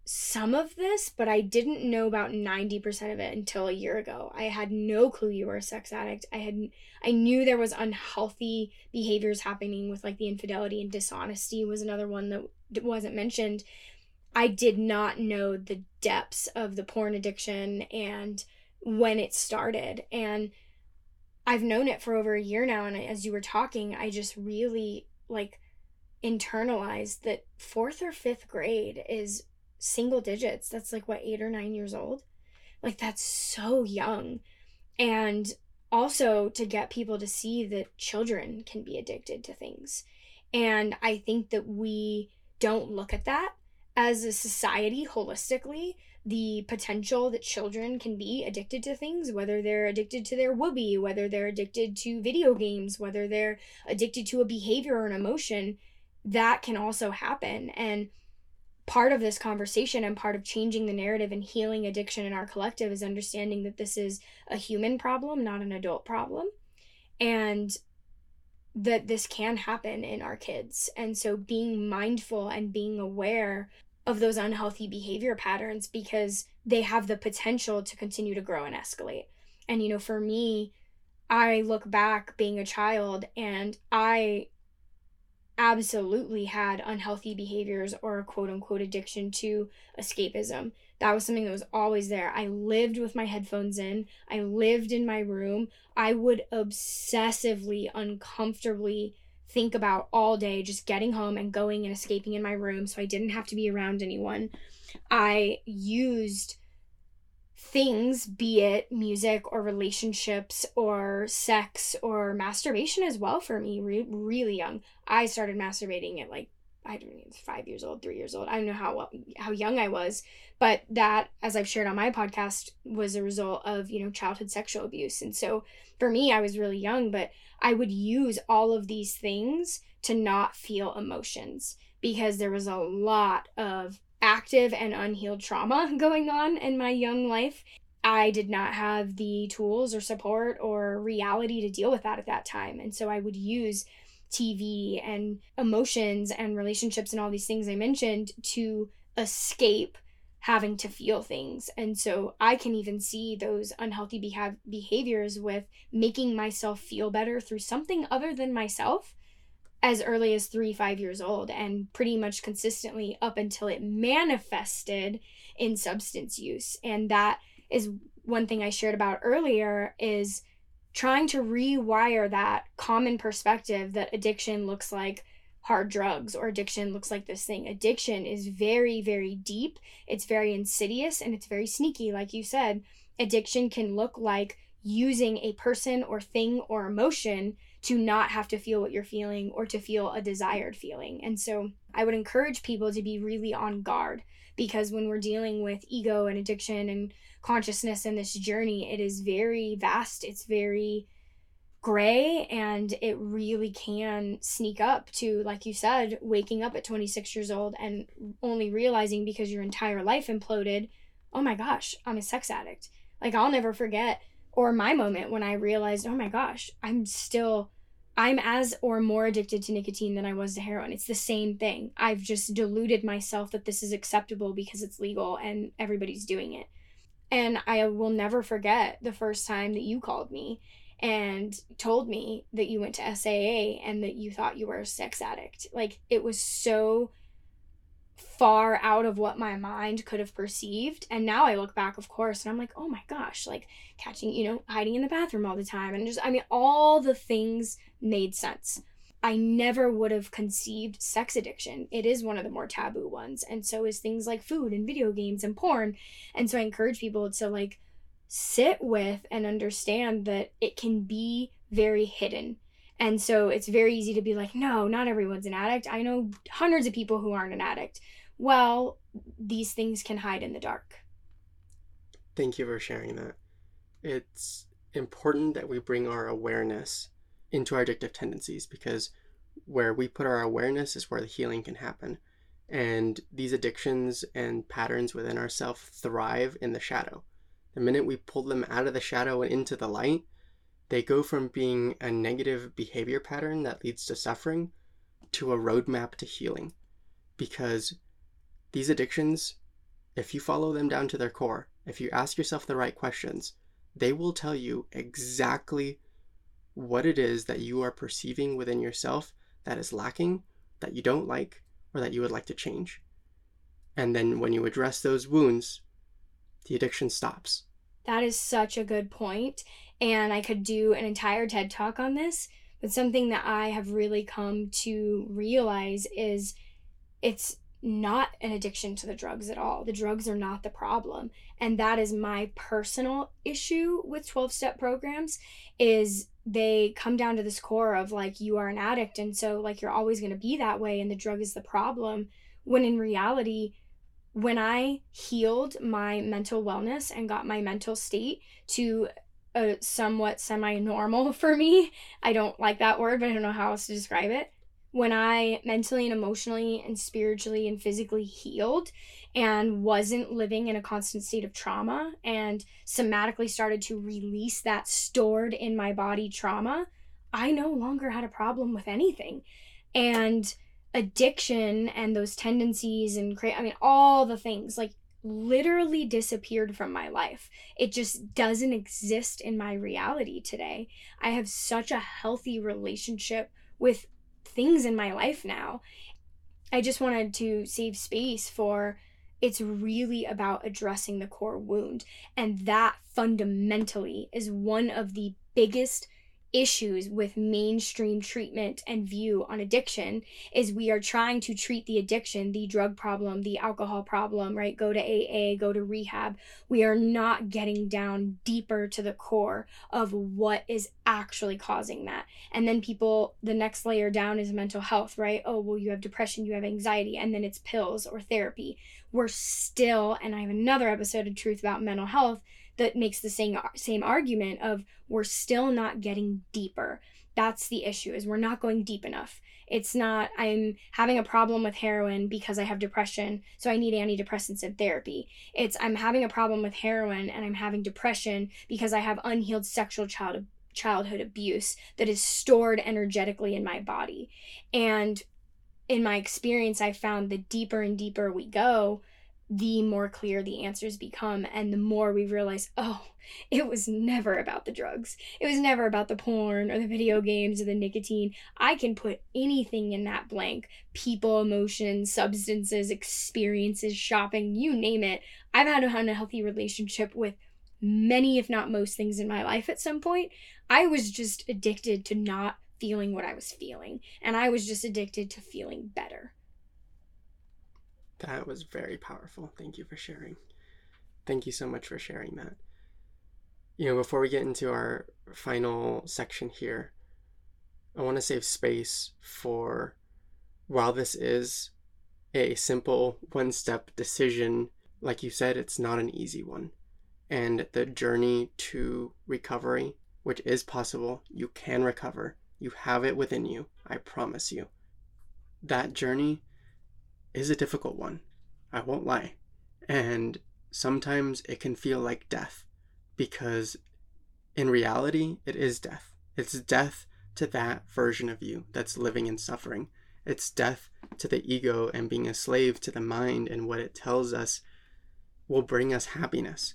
[SPEAKER 1] some of this, but I didn't know about ninety percent of it until a year ago. I had no clue you were a sex addict. I had I knew there was unhealthy behaviors happening with like the infidelity, and dishonesty was another one that wasn't mentioned. I did not know the depths of the porn addiction and when it started. And I've known it for over a year now, and as you were talking, I just really like internalized that fourth or fifth grade is single digits. That's like what, eight or nine years old? Like, that's so young. And also to get people to see that children can be addicted to things. And I think that we don't look at that as a society holistically, the potential that children can be addicted to things, whether they're addicted to their whoopee, whether they're addicted to video games, whether they're addicted to a behavior or an emotion, that can also happen. And part of this conversation and part of changing the narrative and healing addiction in our collective is understanding that this is a human problem, not an adult problem, and that this can happen in our kids. And so being mindful and being aware of those unhealthy behavior patterns, because they have the potential to continue to grow and escalate. And, you know, for me, I look back being a child and I absolutely had unhealthy behaviors or a quote unquote addiction to escapism. That was something that was always there. I lived with my headphones in. I lived in my room. I would obsessively, uncomfortably think about all day just getting home and going and escaping in my room so I didn't have to be around anyone. I used things, be it music or relationships or sex or masturbation as well for me, re- really young. I started masturbating at like, I don't know, five years old, three years old. I don't know how how young I was, but that, as I've shared on my podcast, was a result of, you know, childhood sexual abuse. And so for me, I was really young, but I would use all of these things to not feel emotions because there was a lot of active and unhealed trauma going on in my young life. I did not have the tools or support or reality to deal with that at that time. And so I would use T V and emotions and relationships and all these things I mentioned to escape having to feel things. And so I can even see those unhealthy beha- behaviors with making myself feel better through something other than myself as early as three, five years old, and pretty much consistently up until it manifested in substance use. And that is one thing I shared about earlier, is trying to rewire that common perspective that addiction looks like hard drugs or addiction looks like this thing. Addiction is very, very deep. It's very insidious and it's very sneaky. Like you said, addiction can look like using a person or thing or emotion to not have to feel what you're feeling or to feel a desired feeling. And so I would encourage people to be really on guard, because when we're dealing with ego and addiction and consciousness in this journey, it is very vast. It's very gray, and it really can sneak up to, like you said, waking up at twenty-six years old and only realizing because your entire life imploded, oh my gosh, I'm a sex addict. Like, I'll never forget, or my moment when I realized, oh my gosh, I'm still, I'm as or more addicted to nicotine than I was to heroin. It's the same thing. I've just deluded myself that this is acceptable because it's legal and everybody's doing it. And I will never forget the first time that you called me and told me that you went to S A A and that you thought you were a sex addict. Like, it was so far out of what my mind could have perceived. And now I look back, of course, and I'm like, oh my gosh, like catching, you know, hiding in the bathroom all the time. And just, I mean, all the things made sense. I never would have conceived sex addiction. It is one of the more taboo ones. And so is things like food and video games and porn. And so I encourage people to like sit with and understand that it can be very hidden. And so it's very easy to be like, no, not everyone's an addict. I know hundreds of people who aren't an addict. Well, these things can hide in the dark.
[SPEAKER 2] Thank you for sharing that. It's important that we bring our awareness into our addictive tendencies, because where we put our awareness is where the healing can happen. And these addictions and patterns within ourselves thrive in the shadow. The minute we pull them out of the shadow and into the light, they go from being a negative behavior pattern that leads to suffering to a roadmap to healing. Because these addictions if you follow them down to their core, if you ask yourself the right questions, they will tell you exactly what it is that you are perceiving within yourself that is lacking, that you don't like, or that you would like to change. And then when you address those wounds, the addiction stops.
[SPEAKER 1] That is such a good point. And I could do an entire TED Talk on this, but something that I have really come to realize is it's not an addiction to the drugs at all. The drugs are not the problem. And that is my personal issue with twelve-step programs, is they come down to this core of like, you are an addict, and so like you're always going to be that way, and the drug is the problem, when in reality, when I healed my mental wellness and got my mental state to a somewhat semi-normal for me, I don't like that word, but I don't know how else to describe it. When I mentally and emotionally and spiritually and physically healed and wasn't living in a constant state of trauma and somatically started to release that stored in my body trauma, I no longer had a problem with anything. And addiction and those tendencies and cra- I mean, all the things like literally disappeared from my life. It just doesn't exist in my reality today. I have such a healthy relationship with things in my life now. I just wanted to save space for, it's really about addressing the core wound. And that fundamentally is one of the biggest issues with mainstream treatment and view on addiction, is we are trying to treat the addiction, the drug problem, the alcohol problem, right? Go to A A, go to rehab. We are not getting down deeper to the core of what is actually causing that. And then people, the next layer down is mental health, right? Oh, well, you have depression, you have anxiety, and then it's pills or therapy. We're still, and I have another episode of Truth About Mental Health that makes the same same argument of we're still not getting deeper. That's the issue, is we're not going deep enough. It's not, I'm having a problem with heroin because I have depression, so I need antidepressants and therapy. It's, I'm having a problem with heroin and I'm having depression because I have unhealed sexual child childhood abuse that is stored energetically in my body. And in my experience, I found the deeper and deeper we go, the more clear the answers become, and the more we realize, oh, it was never about the drugs. It was never about the porn or the video games or the nicotine. I can put anything in that blank. People, emotions, substances, experiences, shopping, you name it. I've had an unhealthy relationship with many, if not most, things in my life at some point. I was just addicted to not feeling what I was feeling, and I was just addicted to feeling better.
[SPEAKER 2] That was very powerful. Thank you for sharing. Thank you so much for sharing that. You know, before we get into our final section here, I want to save space for, while this is a simple one-step decision, like you said, it's not an easy one. And the journey to recovery, which is possible, you can recover. You have it within you, I promise you. That journey is a difficult one, I won't lie. And sometimes it can feel like death, because in reality, it is death. It's death to that version of you that's living in suffering. It's death to the ego and being a slave to the mind and what it tells us will bring us happiness.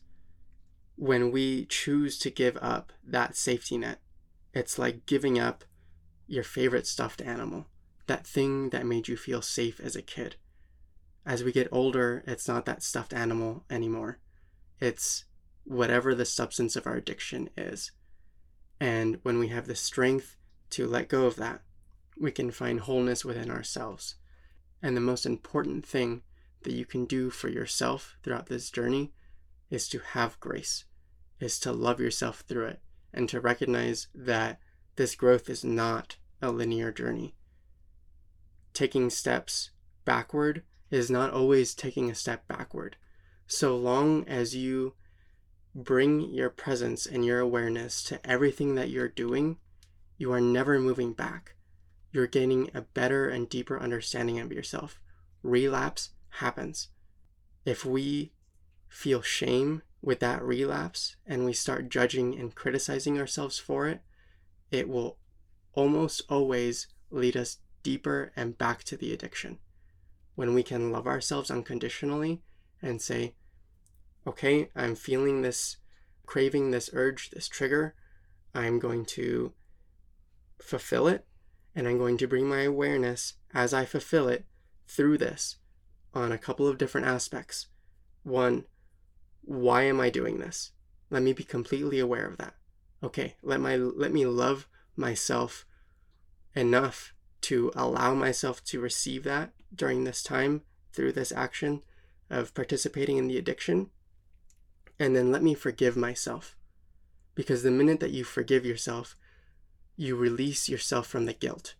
[SPEAKER 2] When we choose to give up that safety net, it's like giving up your favorite stuffed animal, that thing that made you feel safe as a kid. As we get older, it's not that stuffed animal anymore. It's whatever the substance of our addiction is. And when we have the strength to let go of that, we can find wholeness within ourselves. And the most important thing that you can do for yourself throughout this journey is to have grace, is to love yourself through it, and to recognize that this growth is not a linear journey. Taking steps backward is not always taking a step backward. So long as you bring your presence and your awareness to everything that you're doing, you are never moving back. You're gaining a better and deeper understanding of yourself. Relapse happens. If we feel shame with that relapse and we start judging and criticizing ourselves for it, it will almost always lead us deeper and back to the addiction. When we can love ourselves unconditionally and say, okay, I'm feeling this craving, this urge, this trigger. I'm going to fulfill it, and I'm going to bring my awareness as I fulfill it through this on a couple of different aspects. One, why am I doing this? Let me be completely aware of that. Okay, let my let me love myself enough to allow myself to receive that during this time through this action of participating in the addiction. And then let me forgive myself. Because the minute that you forgive yourself, you release yourself from the guilt.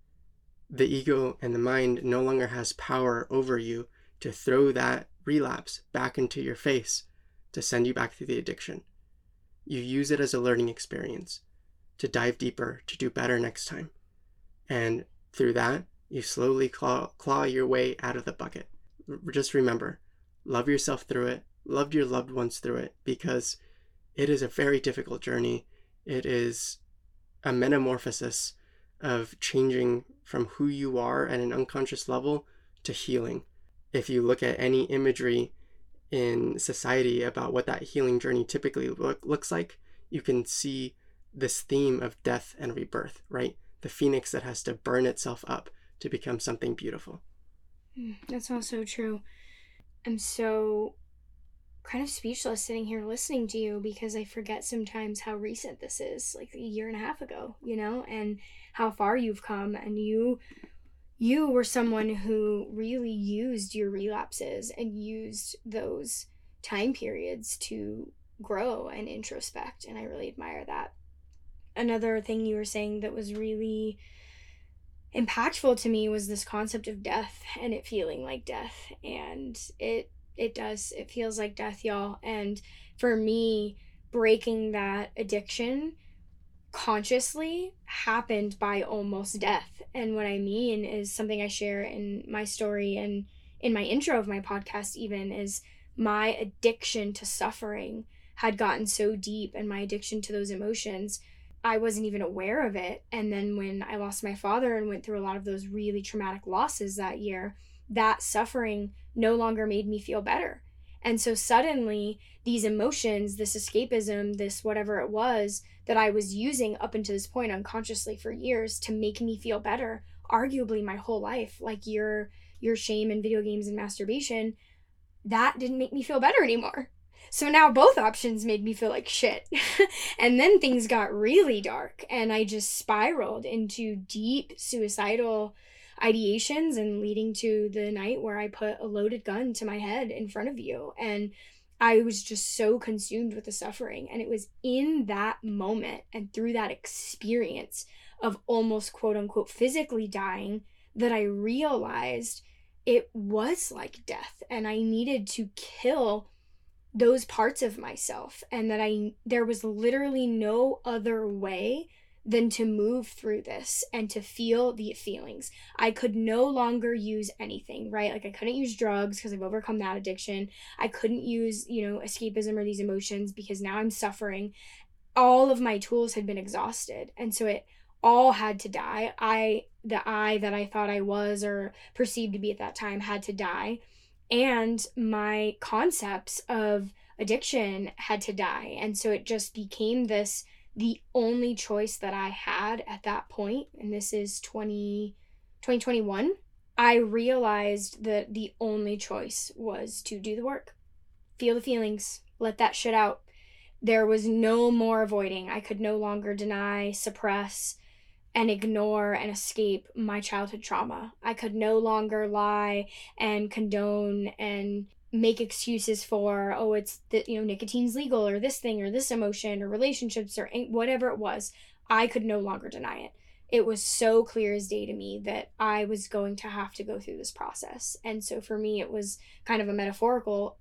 [SPEAKER 2] The ego and the mind no longer has power over you to throw that relapse back into your face to send you back to the addiction. You use it as a learning experience to dive deeper, to do better next time. And through that, you slowly claw, claw your way out of the bucket. Just remember, love yourself through it, love your loved ones through it, because it is a very difficult journey. It is a metamorphosis of changing from who you are at an unconscious level to healing. If you look at any imagery in society about what that healing journey typically look, looks like, you can see this theme of death and rebirth, right? The phoenix that has to burn itself up to become something beautiful.
[SPEAKER 1] That's also true. I'm so kind of speechless sitting here listening to you, because I forget sometimes how recent this is, like a year and a half ago, you know, and how far you've come. And you you were someone who really used your relapses and used those time periods to grow and introspect, and I really admire that. Another thing you were saying that was really impactful to me was this concept of death and it feeling like death. And it it does. It feels like death, y'all. And for me, breaking that addiction consciously happened by almost death. And what I mean is something I share in my story and in my intro of my podcast even, is my addiction to suffering had gotten so deep, and my addiction to those emotions, I wasn't even aware of it. And then when I lost my father and went through a lot of those really traumatic losses that year, that suffering no longer made me feel better. And so suddenly these emotions, this escapism, this whatever it was that I was using up until this point unconsciously for years to make me feel better, arguably my whole life, like your your shame and video games and masturbation, that didn't make me feel better anymore. So now both options made me feel like shit. And then things got really dark, and I just spiraled into deep suicidal ideations, and leading to the night where I put a loaded gun to my head in front of you. And I was just so consumed with the suffering. And it was in that moment and through that experience of almost quote unquote physically dying that I realized it was like death, and I needed to kill those parts of myself, and that I there was literally no other way than to move through this and to feel the feelings. I could no longer use anything, right? Like I couldn't use drugs because I've overcome that addiction. I couldn't use, you know, escapism or these emotions because now I'm suffering. All of my tools had been exhausted. And so it all had to die. I, the I that I thought I was or perceived to be at that time had to die. And my concepts of addiction had to die. And so it just became this, the only choice that I had at that point, and this is twenty, twenty twenty-one, I realized that the only choice was to do the work. Feel the feelings. Let that shit out. There was no more avoiding. I could no longer deny, suppress, and ignore and escape my childhood trauma. I could no longer lie and condone and make excuses for, oh, it's the, you know, nicotine's legal, or this thing, or this emotion, or relationships, or whatever it was. I could no longer deny it. It was so clear as day to me that I was going to have to go through this process. And so for me, it was kind of a metaphorical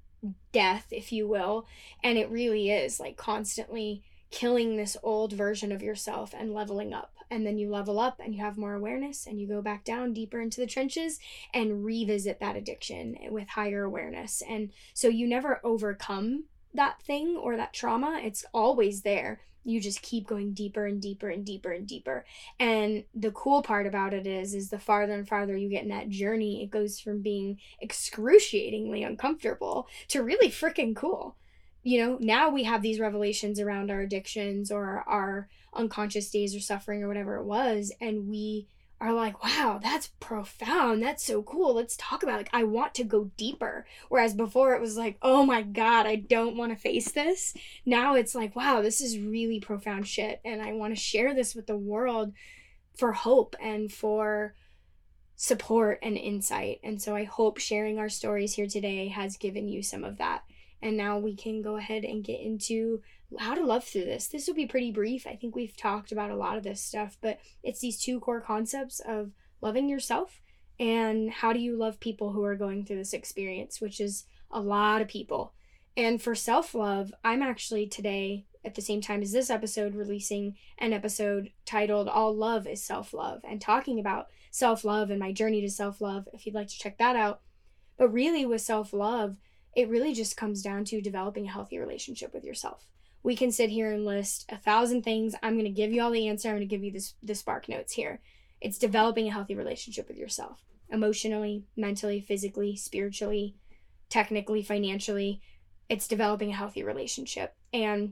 [SPEAKER 1] death, if you will. And it really is like constantly killing this old version of yourself and leveling up. And then you level up and you have more awareness, and you go back down deeper into the trenches and revisit that addiction with higher awareness. And so you never overcome that thing or that trauma. It's always there. You just keep going deeper and deeper and deeper and deeper. And the cool part about it is, is the farther and farther you get in that journey, it goes from being excruciatingly uncomfortable to really freaking cool. You know, now we have these revelations around our addictions or our unconscious days or suffering or whatever it was. And we are like, wow, that's profound. That's so cool. Let's talk about it. Like, I want to go deeper. Whereas before it was like, oh my God, I don't want to face this. Now it's like, wow, this is really profound shit. And I want to share this with the world for hope and for support and insight. And so I hope sharing our stories here today has given you some of that. And now we can go ahead and get into how to love through this. This will be pretty brief. I think we've talked about a lot of this stuff, but it's these two core concepts of loving yourself and how do you love people who are going through this experience, which is a lot of people. And for self-love, I'm actually today, at the same time as this episode, releasing an episode titled All Love is Self-Love and talking about self-love and my journey to self-love, if you'd like to check that out. But really with self-love, it really just comes down to developing a healthy relationship with yourself. We can sit here and list a thousand things. I'm going to give you all the answer. I'm going to give you this, the spark notes here. It's developing a healthy relationship with yourself. Emotionally, mentally, physically, spiritually, technically, financially. It's developing a healthy relationship. And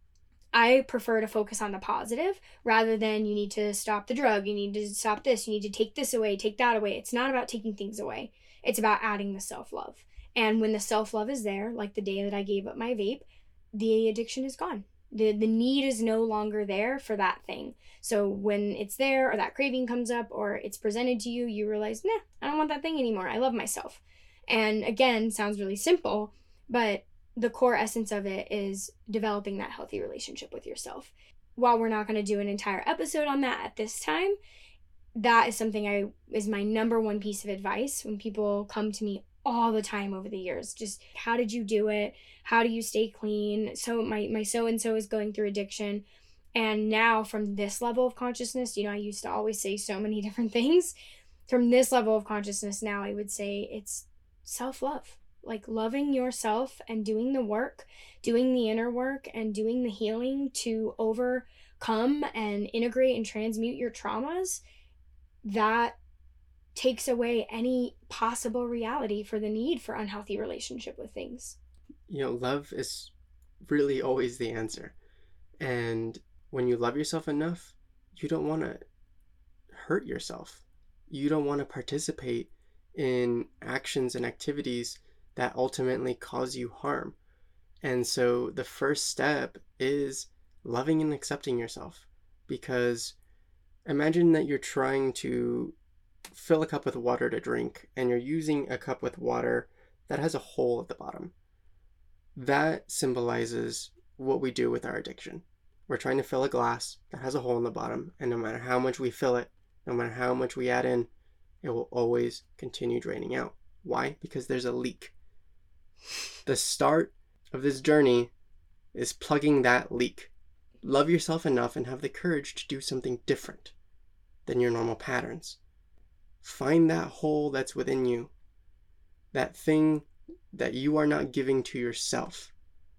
[SPEAKER 1] I prefer to focus on the positive rather than you need to stop the drug. You need to stop this. You need to take this away, take that away. It's not about taking things away. It's about adding the self-love. And when the self-love is there, like the day that I gave up my vape, the addiction is gone. The the need is no longer there for that thing. So when it's there or that craving comes up or it's presented to you, you realize, nah, I don't want that thing anymore. I love myself. And again, sounds really simple, but the core essence of it is developing that healthy relationship with yourself. While we're not going to do an entire episode on that at this time, that is something I is my number one piece of advice when people come to me all the time over the years. Just, how did you do it? How do you stay clean? So my, my so-and-so is going through addiction. And now from this level of consciousness, you know, I used to always say so many different things. From this level of consciousness now, I would say it's self-love. Like loving yourself and doing the work, doing the inner work and doing the healing to overcome and integrate and transmute your traumas. That takes away any possible reality for the need for unhealthy relationship with things.
[SPEAKER 2] You know, love is really always the answer. And when you love yourself enough, you don't want to hurt yourself. You don't want to participate in actions and activities that ultimately cause you harm. And so the first step is loving and accepting yourself. Because imagine that you're trying to fill a cup with water to drink and you're using a cup with water that has a hole at the bottom. That symbolizes what we do with our addiction. We're trying to fill a glass that has a hole in the bottom, and no matter how much we fill it, no matter how much we add in, it will always continue draining out. Why? Because there's a leak. The start of this journey is plugging that leak. Love yourself enough and have the courage to do something different than your normal patterns. Find that hole that's within you, that thing that you are not giving to yourself.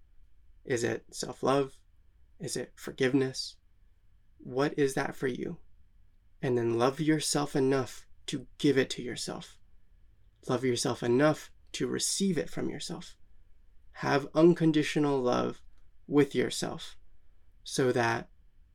[SPEAKER 2] Is it self-love? Is it forgiveness? What is that for you? And then love yourself enough to give it to yourself. Love yourself enough to receive it from yourself. Have unconditional love with yourself so that,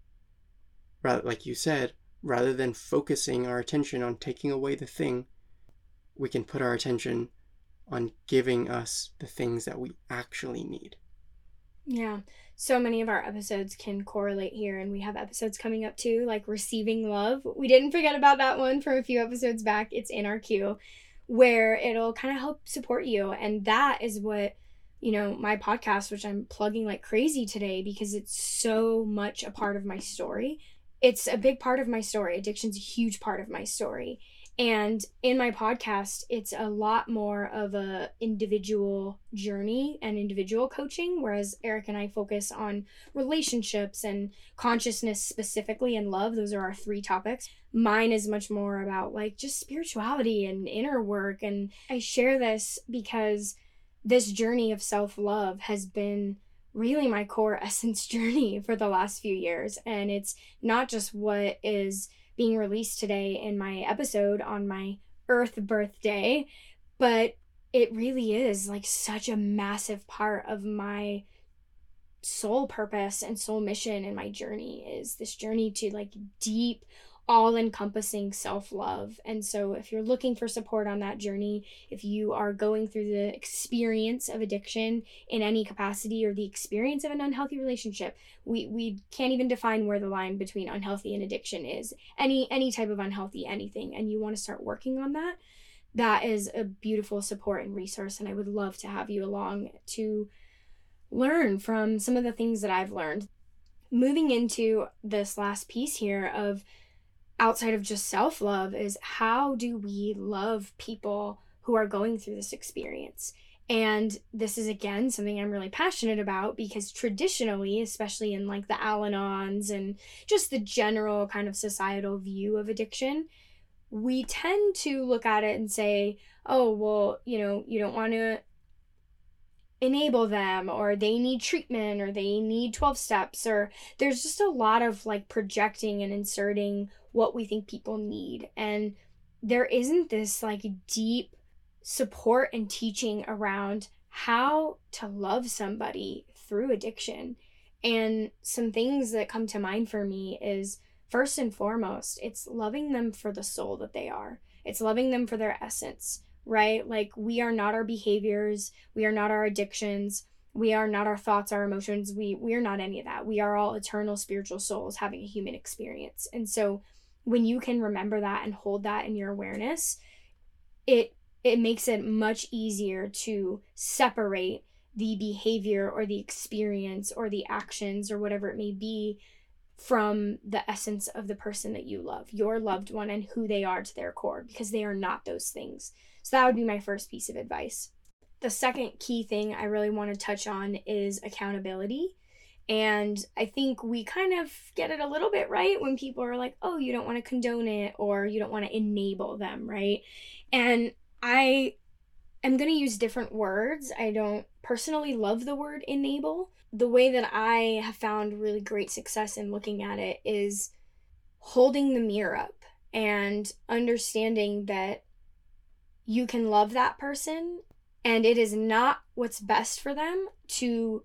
[SPEAKER 2] rather, like you said, rather than focusing our attention on taking away the thing, we can put our attention on giving us the things that we actually need.
[SPEAKER 1] Yeah, so many of our episodes can correlate here, and we have episodes coming up too, like receiving love. We didn't forget about that one from a few episodes back. It's in our queue, where it'll kind of help support you. And that is what, you know, my podcast, which I'm plugging like crazy today because it's so much a part of my story. It's a big part of my story. Addiction's a huge part of my story. And in my podcast, it's a lot more of a individual journey and individual coaching, whereas Eric and I focus on relationships and consciousness specifically and love. Those are our three topics. Mine is much more about like just spirituality and inner work. And I share this because this journey of self-love has been really my core essence journey for the last few years. And it's not just what is being released today in my episode on my Earth birthday, but it really is like such a massive part of my soul purpose and soul mission in my journey, is this journey to like deep, all-encompassing self-love. And so if you're looking for support on that journey, if you are going through the experience of addiction in any capacity, or the experience of an unhealthy relationship, we we can't even define where the line between unhealthy and addiction is. Any any type of unhealthy anything, and you want to start working on that, that is a beautiful support and resource. And I would love to have you along to learn from some of the things that I've learned. Moving into this last piece here of outside of just self-love is, how do we love people who are going through this experience? And this is, again, something I'm really passionate about, because traditionally, especially in like the Al-Anons and just the general kind of societal view of addiction, we tend to look at it and say, oh, well, you know, you don't want to enable them, or they need treatment, or they need twelve steps, or there's just a lot of like projecting and inserting what we think people need. And there isn't this like deep support and teaching around how to love somebody through addiction. And some things that come to mind for me is, first and foremost, it's loving them for the soul that they are. It's loving them for their essence, right? Like, we are not our behaviors. We are not our addictions. We are not our thoughts, our emotions. We, we are not any of that. We are all eternal spiritual souls having a human experience. And so when you can remember that and hold that in your awareness, it it makes it much easier to separate the behavior or the experience or the actions or whatever it may be from the essence of the person that you love, your loved one, and who they are to their core, because they are not those things. So that would be my first piece of advice. The second key thing I really want to touch on is accountability. And I think we kind of get it a little bit right when people are like, oh, you don't want to condone it, or you don't want to enable them, right? And I am going to use different words. I don't personally love the word enable. The way that I have found really great success in looking at it is holding the mirror up and understanding that you can love that person, and it is not what's best for them to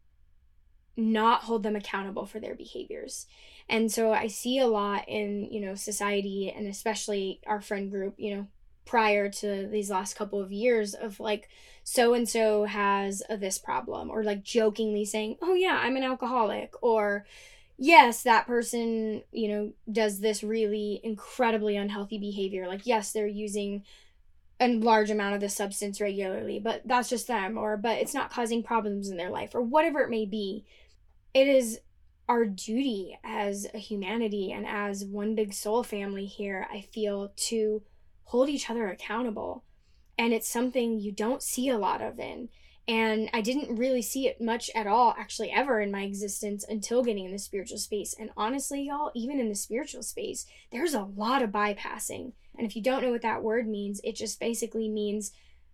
[SPEAKER 1] not hold them accountable for their behaviors. And so I see a lot in, you know, society, and especially our friend group, you know, prior to these last couple of years, of like, so-and-so has a this problem, or like jokingly saying, oh yeah, I'm an alcoholic, or yes, that person, you know, does this really incredibly unhealthy behavior. Like, yes, they're using a large amount of the substance regularly, but that's just them, or, but it's not causing problems in their life, or whatever it may be. It is our duty as a humanity and as one big soul family here, I feel, to hold each other accountable. And it's something you don't see a lot of in. And I didn't really see it much at all, actually, ever in my existence until getting in the spiritual space. And honestly, y'all, even in the spiritual space, there's a lot of bypassing. And if you don't know what that word means, it just basically means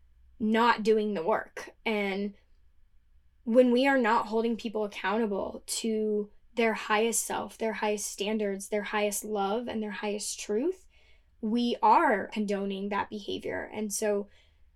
[SPEAKER 1] not doing the work. And when we are not holding people accountable to their highest self, their highest standards, their highest love, and their highest truth, we are condoning that behavior. And so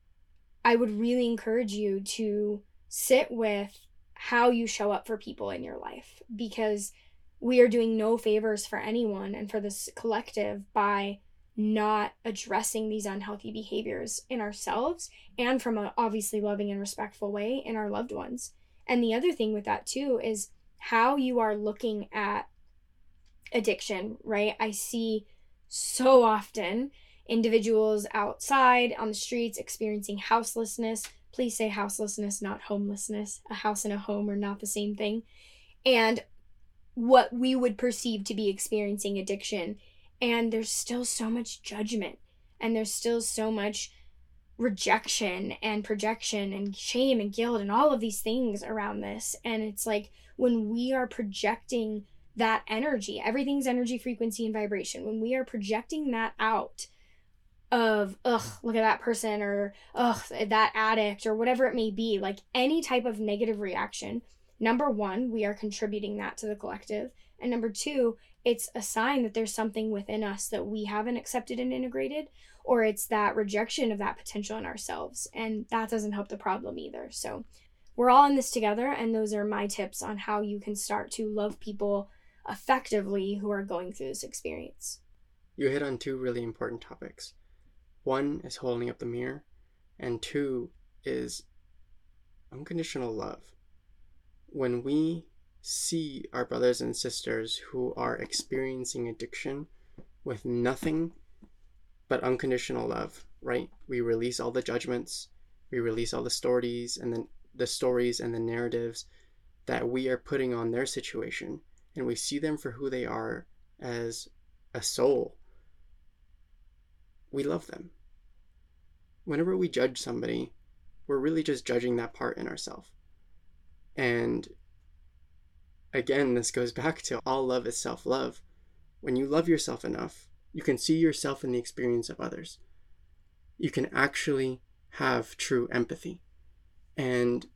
[SPEAKER 1] I would really encourage you to sit with how you show up for people in your life, because we are doing no favors for anyone and for this collective by not addressing these unhealthy behaviors in ourselves, and from a obviously loving and respectful way in our loved ones. And the other thing with that too is how you are looking at addiction, right? I see so often individuals outside on the streets experiencing houselessness. Please say houselessness, not homelessness. A house and a home are not the same thing. And what we would perceive to be experiencing addiction. And there's still so much judgment, and there's still so much rejection and projection and shame and guilt and all of these things around this. And it's like, when we are projecting that energy, everything's energy, frequency, and vibration, when we are projecting that out, of, ugh, look at that person, or ugh, that addict, or whatever it may be, like any type of negative reaction, number one, we are contributing that to the collective. And number two, it's a sign that there's something within us that we haven't accepted and integrated, or it's that rejection of that potential in ourselves. And that doesn't help the problem either. So we're all in this together. And those are my tips on how you can start to love people effectively who are going through this experience.
[SPEAKER 2] You hit on two really important topics. One is holding up the mirror, and two is unconditional love. When we see our brothers and sisters who are experiencing addiction with nothing but unconditional love, right? We release all the judgments, we release all the stories and then the stories and the narratives that we are putting on their situation, and we see them for who they are as a soul. We love them. Whenever we judge somebody, we're really just judging that part in ourselves. And again, this goes back to all love is self-love. When you love yourself enough, you can see yourself in the experience of others. You can actually have true empathy. And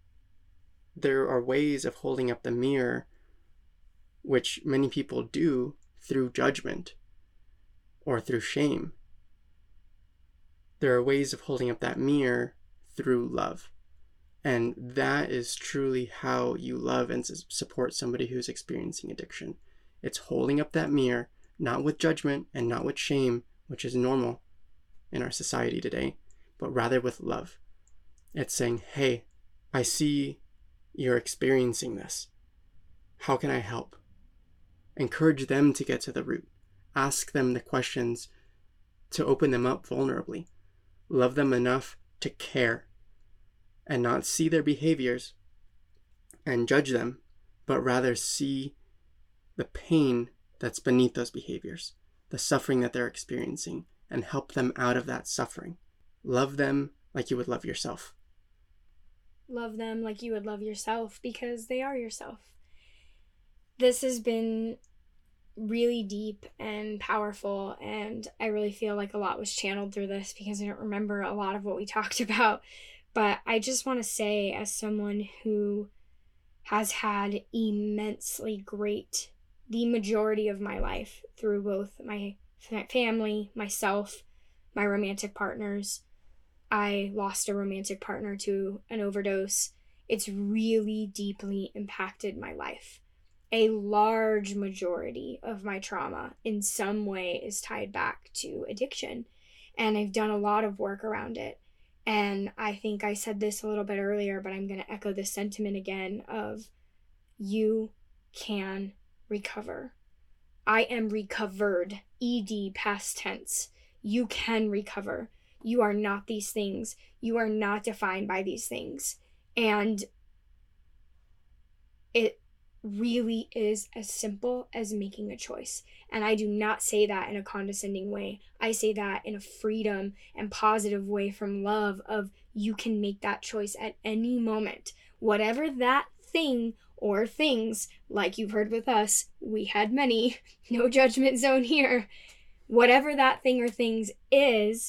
[SPEAKER 2] there are ways of holding up the mirror, which many people do through judgment or through shame. There are ways of holding up that mirror through love. And that is truly how you love and support somebody who's experiencing addiction. It's holding up that mirror, not with judgment and not with shame, which is normal in our society today, but rather with love. It's saying, hey, I see you're experiencing this. How can I help? Encourage them to get to the root. Ask them the questions to open them up vulnerably. Love them enough to care and not see their behaviors and judge them, but rather see the pain that's beneath those behaviors, the suffering that they're experiencing, and help them out of that suffering. Love them like you would love yourself.
[SPEAKER 1] Love them like you would love yourself, because they are yourself. This has been really deep and powerful, and I really feel like a lot was channeled through this because I don't remember a lot of what we talked about. But I just want to say, as someone who has had immensely great, the majority of my life through both my family, myself, my romantic partners. I lost a romantic partner to an overdose. It's really deeply impacted my life. A large majority of my trauma in some way is tied back to addiction, and I've done a lot of work around it. And I think I said this a little bit earlier, but I'm going to echo this sentiment again of you can recover. I am recovered, ed past tense. You can recover. You are not these things. You are not defined by these things. And it really is as simple as making a choice. And I do not say that in a condescending way. I say that in a freedom and positive way from love of you can make that choice at any moment. Whatever that thing or things, like you've heard with us, we had many, no judgment zone here. Whatever that thing or things is,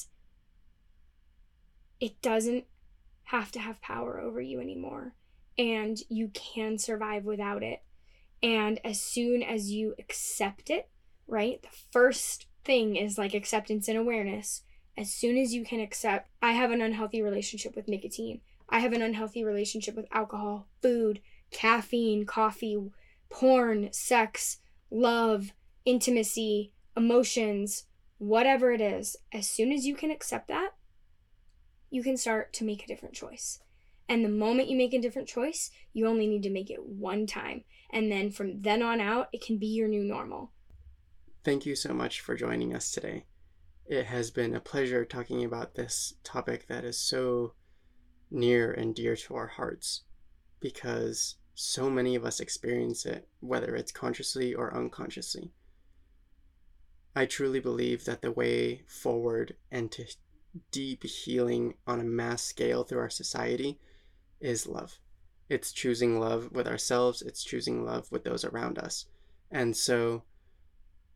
[SPEAKER 1] it doesn't have to have power over you anymore. And you can survive without it. And as soon as you accept it, right? The first thing is like acceptance and awareness. As soon as you can accept, I have an unhealthy relationship with nicotine. I have an unhealthy relationship with alcohol, food, caffeine, coffee, porn, sex, love, intimacy, emotions, whatever it is. As soon as you can accept that, you can start to make a different choice. And the moment you make a different choice, you only need to make it one time. And then from then on out, it can be your new normal.
[SPEAKER 2] Thank you so much for joining us today. It has been a pleasure talking about this topic that is so near and dear to our hearts, because so many of us experience it, whether it's consciously or unconsciously. I truly believe that the way forward and to deep healing on a mass scale through our society is love. It's choosing love with ourselves. It's choosing love with those around us. And so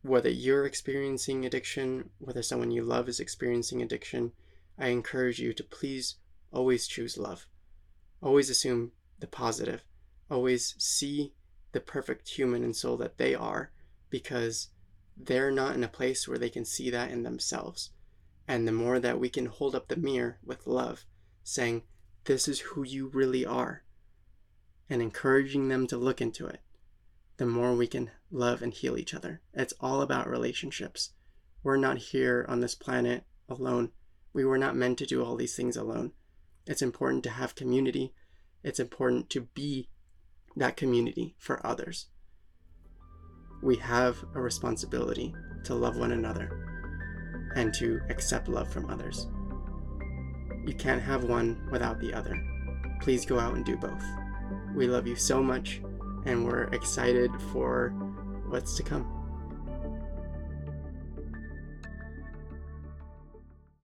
[SPEAKER 2] whether you're experiencing addiction, whether someone you love is experiencing addiction, I encourage you to please always choose love. Always assume the positive. Always see the perfect human and soul that they are, because they're not in a place where they can see that in themselves. And the more that we can hold up the mirror with love, saying, this is who you really are, and encouraging them to look into it, the more we can love and heal each other. It's all about relationships. We're not here on this planet alone. We were not meant to do all these things alone. It's important to have community. It's important to be that community for others. We have a responsibility to love one another and to accept love from others. You can't have one without the other. Please go out and do both. We love you so much, and we're excited for what's to come.